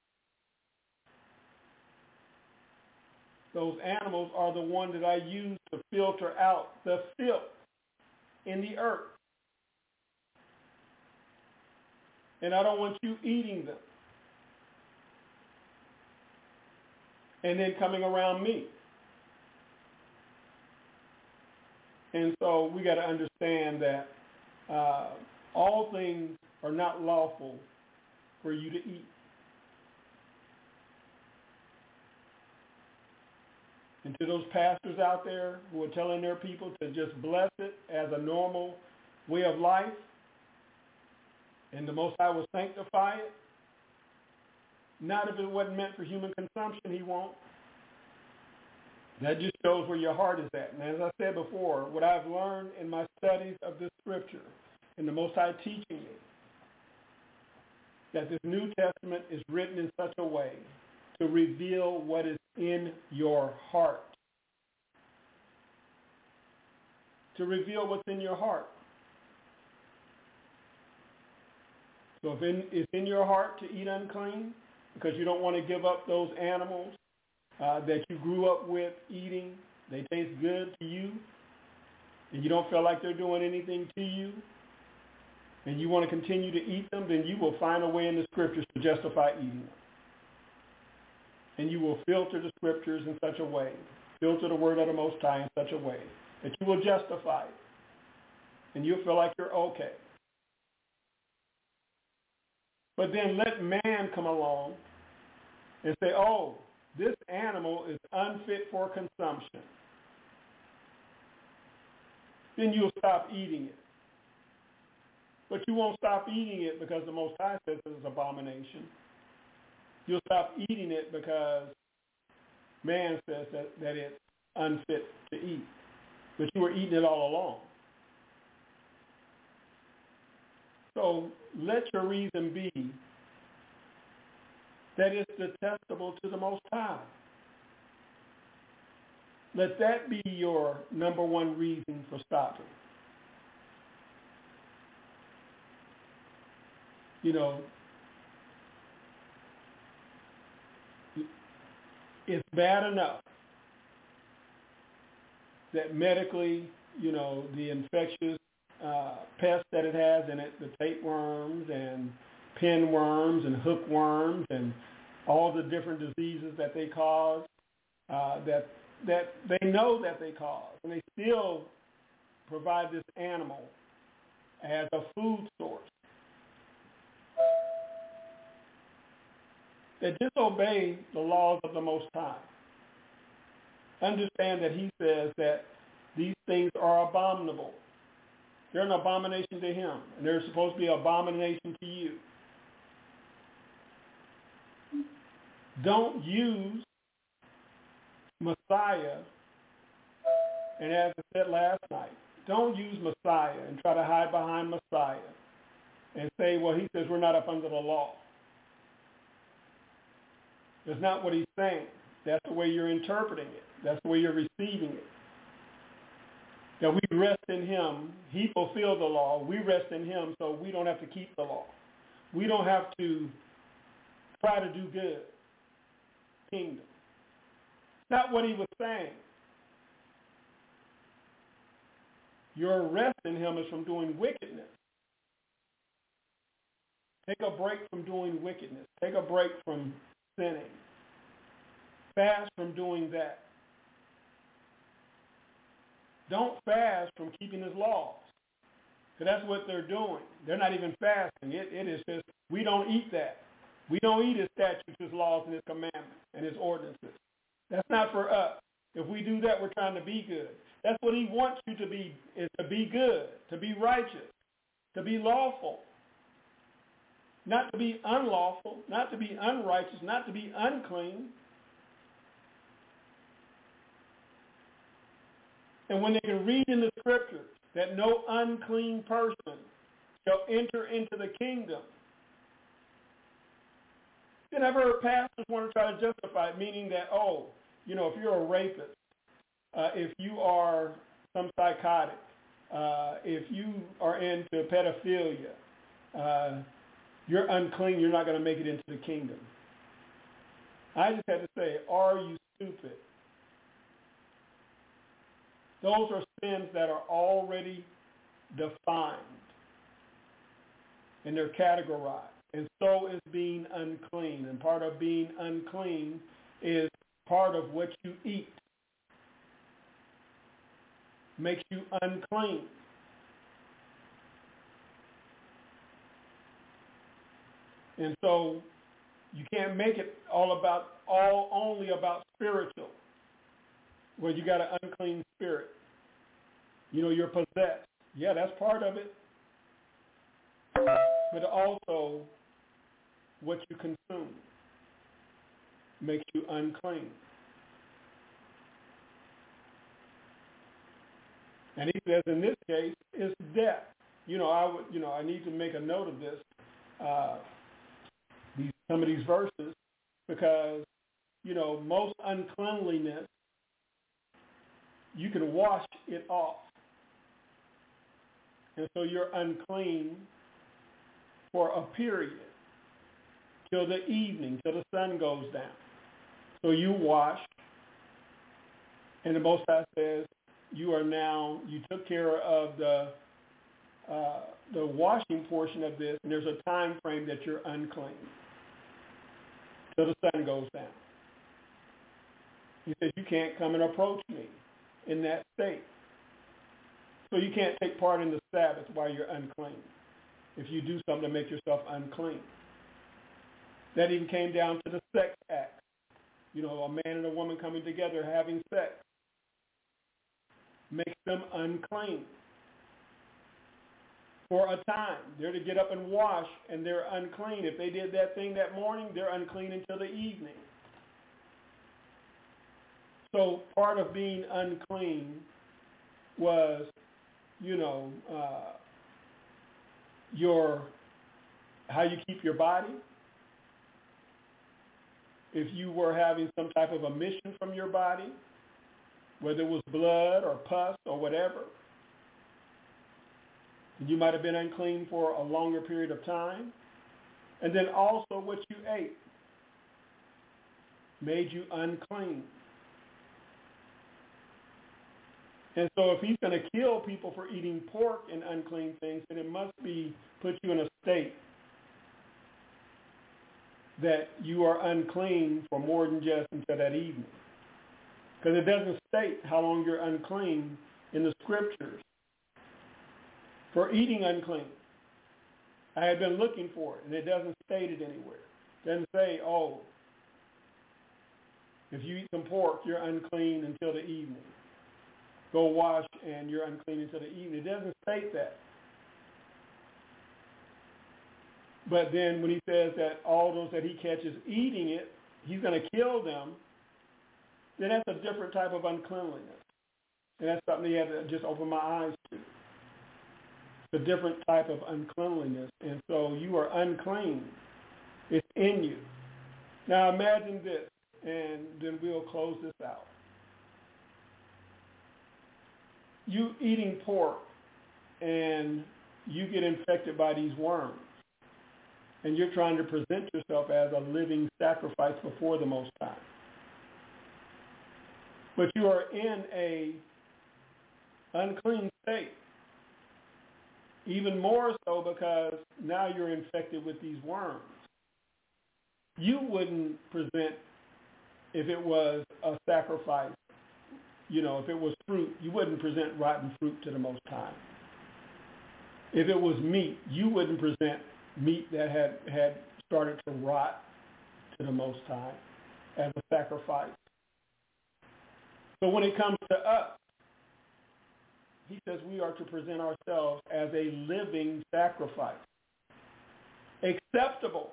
Speaker 3: Those animals are the ones that I use to filter out the filth in the earth. And I don't want you eating them and then coming around me. And so we got to understand that all things are not lawful for you to eat. And to those pastors out there who are telling their people to just bless it as a normal way of life, and the Most High will sanctify it, not if it wasn't meant for human consumption, he won't. That just shows where your heart is at. And as I said before, what I've learned in my studies of this scripture, and the Most High teaching me, that this New Testament is written in such a way to reveal what is in your heart. To reveal what's in your heart. So if it's in your heart to eat unclean, because you don't want to give up those animals that you grew up with eating, they taste good to you, and you don't feel like they're doing anything to you, and you want to continue to eat them, then you will find a way in the scriptures to justify eating them. And you will filter the scriptures in such a way, filter the word of the Most High in such a way, that you will justify it. And you'll feel like you're okay. But then let man come along and say, oh, this animal is unfit for consumption. Then you'll stop eating it. But you won't stop eating it because the Most High says it's an abomination. You'll stop eating it because man says that it's unfit to eat. But you were eating it all along. So let your reason be that it's detestable to the Most High. Let that be your number one reason for stopping. You know, it's bad enough that medically, you know, the infectious pests that it has in it, the tapeworms and pinworms and hookworms and all the different diseases that they cause, that they know that they cause, and they still provide this animal as a food source. They disobey the laws of the Most High. Understand that he says that these things are abominable. They're an abomination to him, and they're supposed to be an abomination to you. Don't use Messiah, and as I said last night, don't use Messiah and try to hide behind Messiah and say, well, he says we're not up under the law. That's not what he's saying. That's the way you're interpreting it. That's the way you're receiving it. That we rest in him. He fulfilled the law. We rest in him, so we don't have to keep the law. We don't have to try to do good. Kingdom. Not what he was saying. Your rest in him is from doing wickedness. Take a break from doing wickedness. Take a break from sinning. Fast from doing that. Don't fast from keeping his laws. Because that's what they're doing. They're not even fasting. It is just, we don't eat that. We don't eat his statutes, his laws, and his commandments, and his ordinances. That's not for us. If we do that, we're trying to be good. That's what he wants you to be, is to be good, to be righteous, to be lawful. Not to be unlawful, not to be unrighteous, not to be unclean. And when they can read in the scriptures that no unclean person shall enter into the kingdom, then I've heard pastors want to try to justify it, meaning that, oh, you know, if you're a rapist, if you are some psychotic, if you are into pedophilia, you're unclean, you're not going to make it into the kingdom. I just had to say, are you stupid? Those are sins that are already defined, and they're categorized. And so is being unclean. And part of being unclean is part of what you eat. Makes you unclean. And so you can't make it only about spiritual, where you got an unclean spirit. You know, you're possessed. Yeah, that's part of it. But also what you consume makes you unclean. And he says in this case, it's death. I need to make a note of this. Some of these verses, because, most uncleanliness, you can wash it off. And so you're unclean for a period, till the evening, till the sun goes down. So you wash, and the Most High says, you took care of the washing portion of this, and there's a time frame that you're unclean till the sun goes down. He says, you can't come and approach me in that state. So you can't take part in the Sabbath while you're unclean, if you do something to make yourself unclean. That even came down to the sex act. A man and a woman coming together having sex makes them unclean for a time. They're to get up and wash, and they're unclean. If they did that thing that morning, they're unclean until the evening. So part of being unclean was, how you keep your body. If you were having some type of emission from your body, whether it was blood or pus or whatever, you might have been unclean for a longer period of time. And then also what you ate made you unclean. And so if he's going to kill people for eating pork and unclean things, then it must be put you in a state that you are unclean for more than just until that evening. Because it doesn't state how long you're unclean in the scriptures for eating unclean. I had been looking for it, and it doesn't state it anywhere. It doesn't say, if you eat some pork, you're unclean until the evening. Go wash and you're unclean until the evening. It doesn't state that. But then when he says that all those that he catches eating it, he's going to kill them, then that's a different type of uncleanliness. And that's something he had to just open my eyes to. It's a different type of uncleanliness. And so you are unclean. It's in you. Now imagine this, and then we'll close this out. You eating pork, and you get infected by these worms, and you're trying to present yourself as a living sacrifice before the Most High. But you are in a unclean state, even more so because now you're infected with these worms. You wouldn't present, if it was a sacrifice, if it was fruit, you wouldn't present rotten fruit to the Most High. If it was meat, you wouldn't present meat that had started to rot to the Most High as a sacrifice. So when it comes to us, he says we are to present ourselves as a living sacrifice, acceptable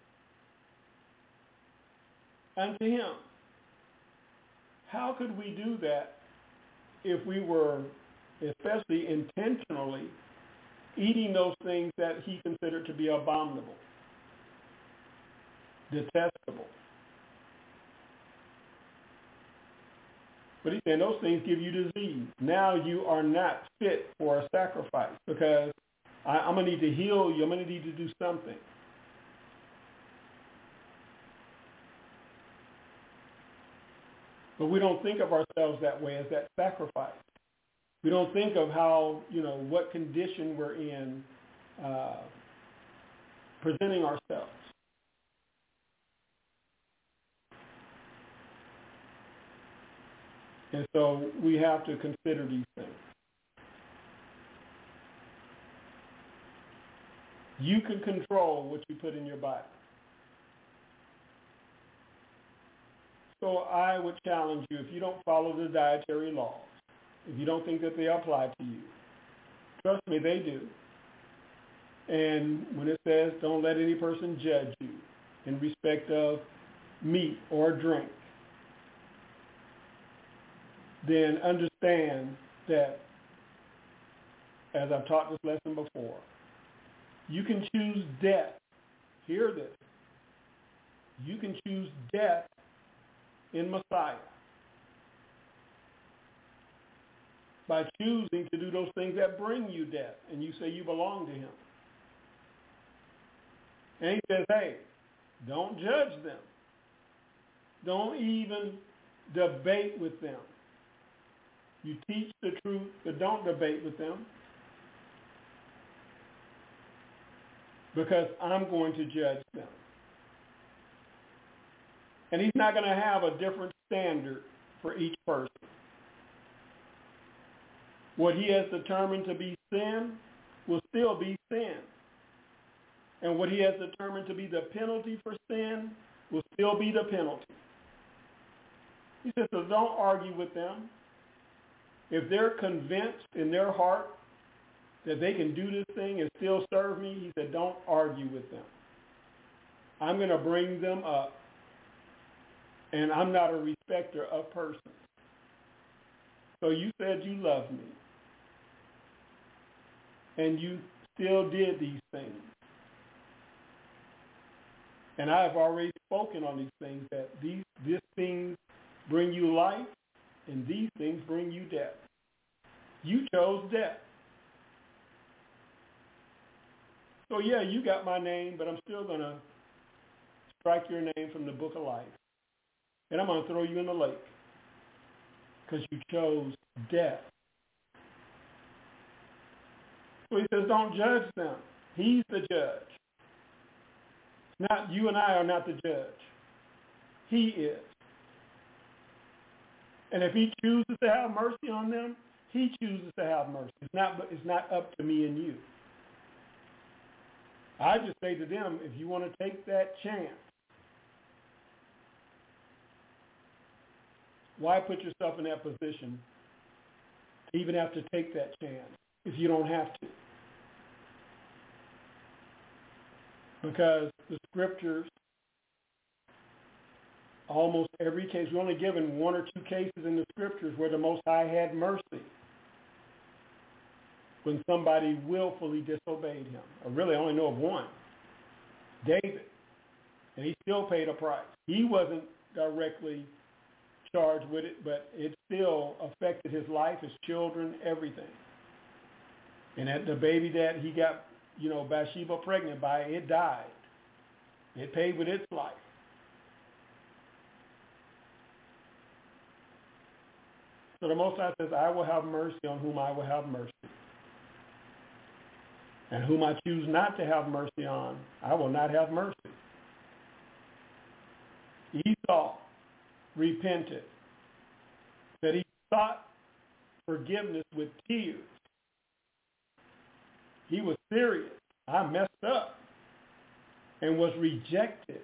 Speaker 3: unto him. How could we do that if we were, especially intentionally, eating those things that he considered to be abominable, detestable? But he's saying those things give you disease. Now you are not fit for a sacrifice because I'm going to need to heal you. I'm going to need to do something. But we don't think of ourselves that way, as that sacrifice. We don't think of how, what condition we're in presenting ourselves. And so we have to consider these things. You can control what you put in your body. So I would challenge you, if you don't follow the dietary laws, if you don't think that they apply to you, trust me, they do. And when it says don't let any person judge you in respect of meat or drink, then understand that, as I've taught this lesson before, you can choose death. Hear this. You can choose death in Messiah by choosing to do those things that bring you death, and you say you belong to him. And he says, hey, don't judge them. Don't even debate with them. You teach the truth, but don't debate with them, because I'm going to judge them. And he's not going to have a different standard for each person. What he has determined to be sin will still be sin. And what he has determined to be the penalty for sin will still be the penalty. He says, so don't argue with them. If they're convinced in their heart that they can do this thing and still serve me, he said, don't argue with them. I'm going to bring them up And I'm not a respecter of persons. So you said you love me. And you still did these things. And I have already spoken on these things, that these things bring you life, and these things bring you death. You chose death. So yeah, you got my name, but I'm still going to strike your name from the book of life. And I'm going to throw you in the lake because you chose death. So he says, don't judge them. He's the judge. Not you and I are not the judge. He is. And if he chooses to have mercy on them, he chooses to have mercy. It's not up to me and you. I just say to them, if you want to take that chance, why put yourself in that position to even have to take that chance if you don't have to? Because the scriptures, almost every case, we're only given one or two cases in the scriptures where the Most High had mercy when somebody willfully disobeyed him. I really only know of one, David, and he still paid a price. He wasn't directly charged with it, but it still affected his life, his children, everything. And that the baby that he got, Bathsheba pregnant by, it died. It paid with its life. So the Most High says, I will have mercy on whom I will have mercy. And whom I choose not to have mercy on, I will not have mercy. Esau repented, that he sought forgiveness with tears. He was serious. I messed up, and was rejected.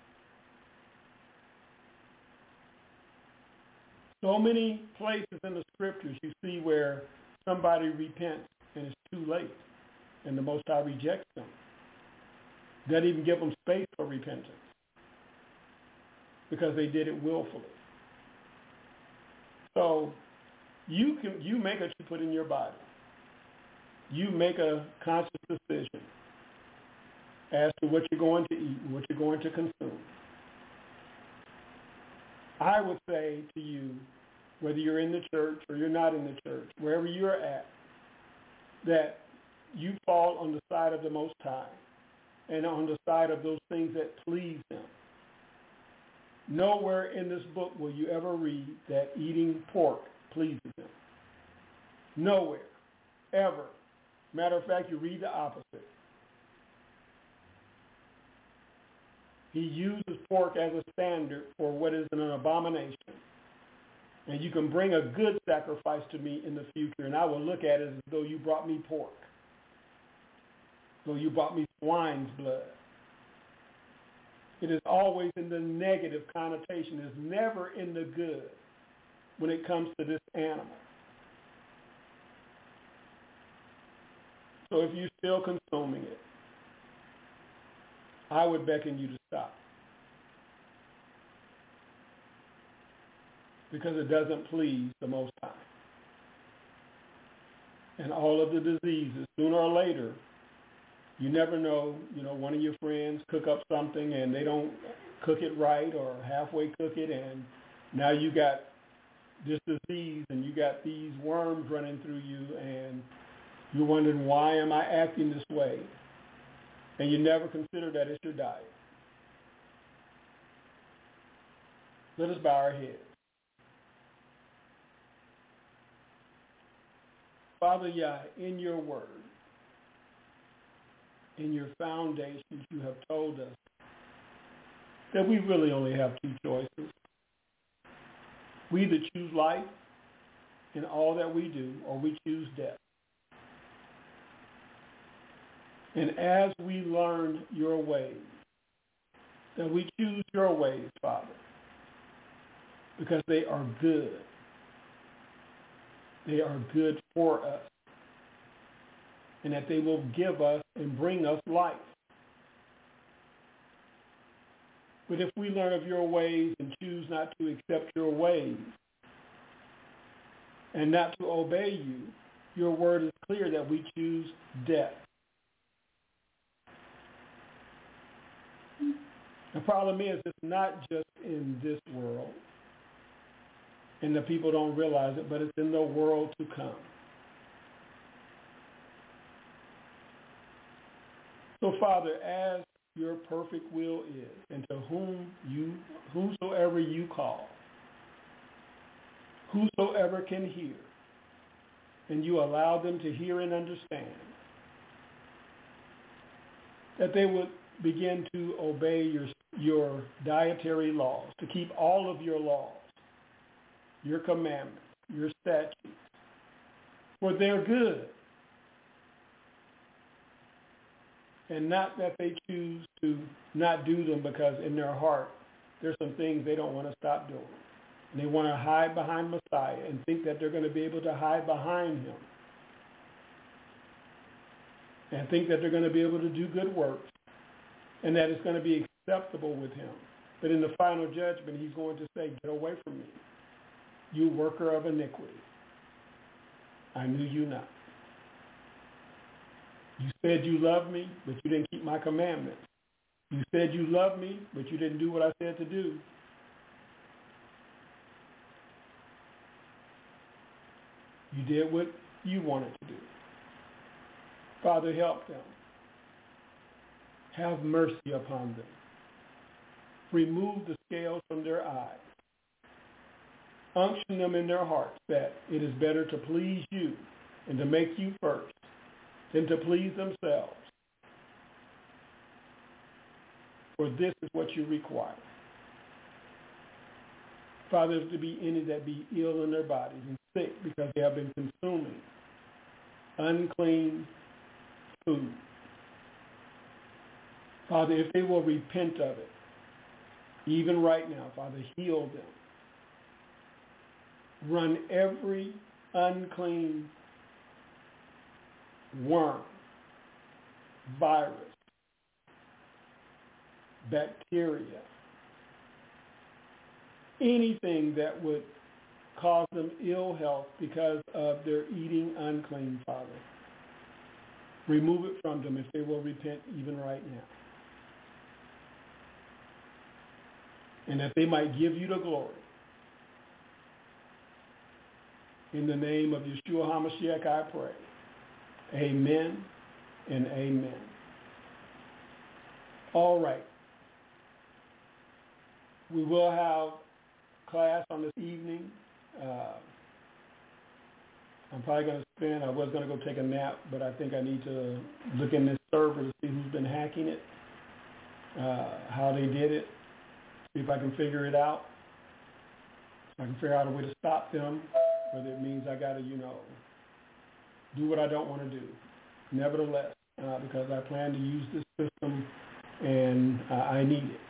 Speaker 3: So many places in the scriptures you see where somebody repents and it's too late, and the Most High rejects them. Doesn't even give them space for repentance because they did it willfully. So you make what you put in your body. You make a conscious decision as to what you're going to eat and what you're going to consume. I would say to you, whether you're in the church or you're not in the church, wherever you're at, that you fall on the side of the Most High and on the side of those things that please Him. Nowhere in this book will you ever read that eating pork pleases Him. Nowhere. Ever. Matter of fact, you read the opposite. He uses pork as a standard for what is an abomination. And you can bring a good sacrifice to me in the future, and I will look at it as though you brought me pork, though you brought me swine's blood. It is always in the negative connotation. It's never in the good when it comes to this animal. So if you're still consuming it, I would beckon you to stop. Because it doesn't please the Most High. And all of the diseases, sooner or later, you never know, one of your friends cook up something and they don't cook it right or halfway cook it, and now you got this disease and you got these worms running through you, and you're wondering, why am I acting this way? And you never consider that it's your diet. Let us bow our heads. Father Yah, in your word, in your foundations, you have told us that we really only have two choices. We either choose life in all that we do, or we choose death. And as we learn your ways, that we choose your ways, Father, because they are good. They are good for us, and that they will give us and bring us life. But if we learn of your ways and choose not to accept your ways and not to obey you, your word is clear that we choose death. The problem is it's not just in this world, and the people don't realize it, but it's in the world to come. So, Father, as your perfect will is, and to whomsoever you call, whosoever can hear, and you allow them to hear and understand, that they would begin to obey your dietary laws, to keep all of your laws, your commandments, your statutes, for their good. And not that they choose to not do them because in their heart there's some things they don't want to stop doing. And they want to hide behind Messiah and think that they're going to be able to hide behind him. And think that they're going to be able to do good works and that it's going to be acceptable with him. But in the final judgment, he's going to say, get away from me, you worker of iniquity. I knew you not. You said you loved me, but you didn't keep my commandments. You said you loved me, but you didn't do what I said to do. You did what you wanted to do. Father, help them. Have mercy upon them. Remove the scales from their eyes. Unction them in their hearts that it is better to please you and to make you first than to please themselves. For this is what you require. Father, if there be any that be ill in their bodies and sick because they have been consuming unclean food. Father, if they will repent of it, even right now, Father, heal them. Run every unclean worm, virus, bacteria, anything that would cause them ill health because of their eating unclean, Father. Remove it from them if they will repent even right now. And that they might give you the glory. In the name of Yeshua HaMashiach, I pray. Amen and amen. All right. We will have class on this evening. I'm probably going to spend, I was going to go take a nap, but I think I need to look in this server to see who's been hacking it, how they did it, see if I can figure it out. If I can figure out a way to stop them, whether it means I got to, do what I don't want to do. Nevertheless, because I plan to use this system and I need it.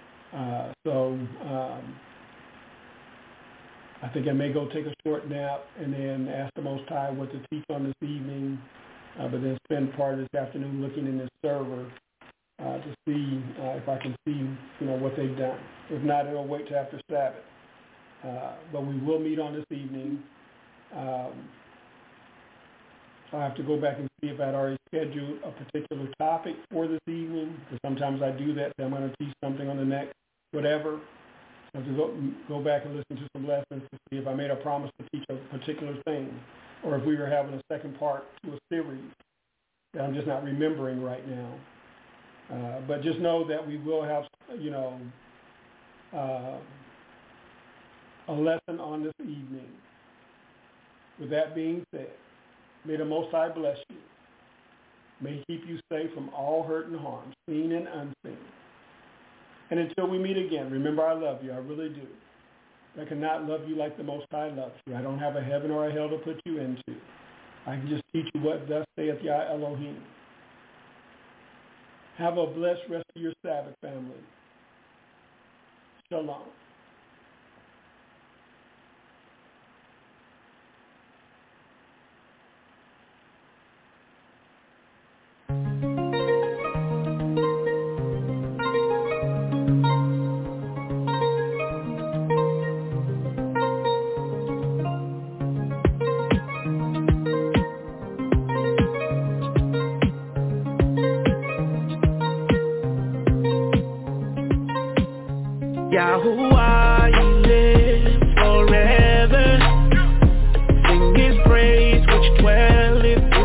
Speaker 3: I think I may go take a short nap and then ask the Most High what to teach on this evening, but then spend part of this afternoon looking in this server to see if I can see, what they've done. If not, it'll wait till after Sabbath. But we will meet on this evening. I'll have to go back and see if I'd already scheduled a particular topic for this evening, because sometimes I do that. So I'm going to teach something on the next whatever. I have to go back and listen to some lessons to see if I made a promise to teach a particular thing, or if we were having a second part to a series that I'm just not remembering right now. But just know that we will have, a lesson on this evening. With that being said, may the Most High bless you. May he keep you safe from all hurt and harm, seen and unseen. And until we meet again, remember I love you. I really do. I cannot love you like the Most High loves you. I don't have a heaven or a hell to put you into. I can just teach you what thus saith Yah Elohim. Have a blessed rest of your Sabbath, family. Shalom.
Speaker 2: Yahuwah, He lives forever. Sing His praise which dwelleth in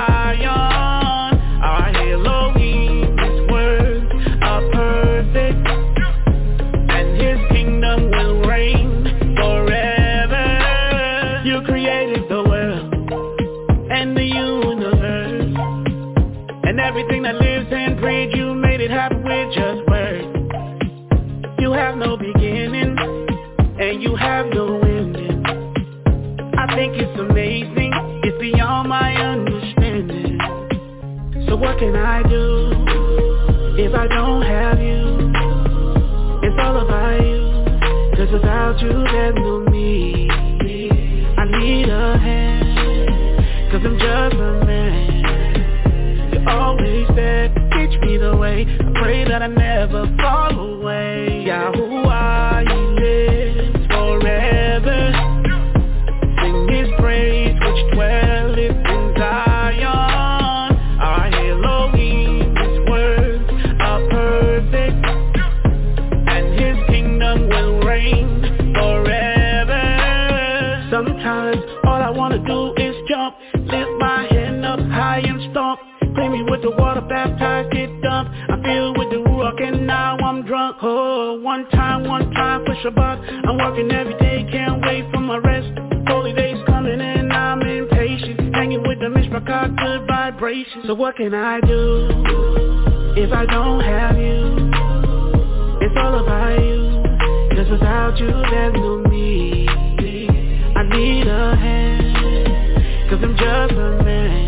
Speaker 2: Zion. Our Elohim, His words are perfect, and His kingdom will reign forever. You created the world and the universe, and everything that lives and breathes. You made it happen with just words. You have no beginning, and you have no ending. I think it's amazing, it's beyond my understanding. So what can I do if I don't have you? It's all about you, 'cause without you there's no me. I need a hand, 'cause I'm just a man. You're always there, teach me the way. I pray that I never fall away. Yahuwah, He lives forever. Sing His praise which dwelleth in Zion. Our Elohim, His words are perfect, and His kingdom will reign forever. Sometimes all I wanna do is jump, lift my hand up high and stomp. Clean me with the water, baptized, get dumped. I'm filled with the Ruach and now I'm drunk. Oh, one time for Shabbat. I'm working every day, can't wait for my rest. Holy days coming and I'm impatient. Hanging with the Mishpachah, good vibrations. So what can I do if I don't have you? It's all about you, 'cause without you there's no me. I need a hand, 'cause I'm just a man.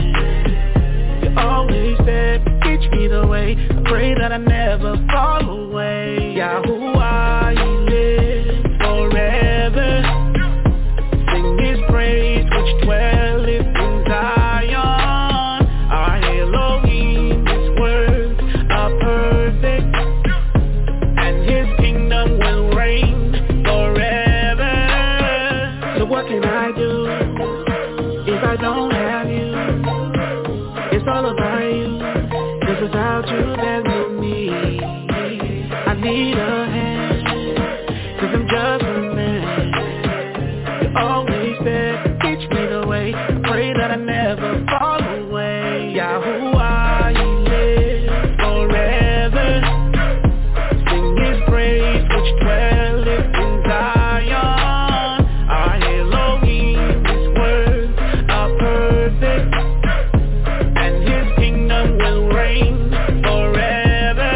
Speaker 2: Always there, teach me the way. I pray that I never fall away. Yahuwah, He lives forever. Sing His praise which dwelleth in Zion. Our Elohim, His words are perfect, and His kingdom will reign forever. So what can I do if I don't have you? It's all about you, 'cause without you there's no me. I need a hand, 'cause I'm just a man. You're always there, teach me the way. I pray that I never fall away. Yahuwah, He lives forever. Sing His praise which dwelleth in Zion. Our Elohim, His words are perfect, will reign forever.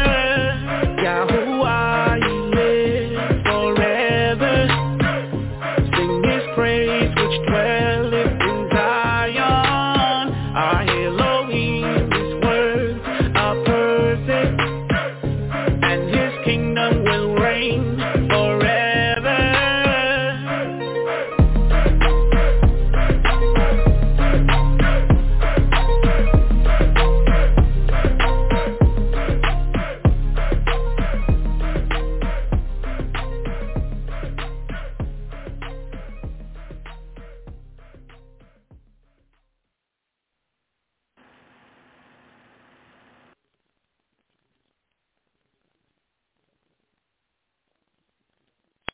Speaker 2: Yahuwah, He lives forever. Sing His praise which dwelleth in Zion. Our Elohim, His words are perfect, and His kingdom will reign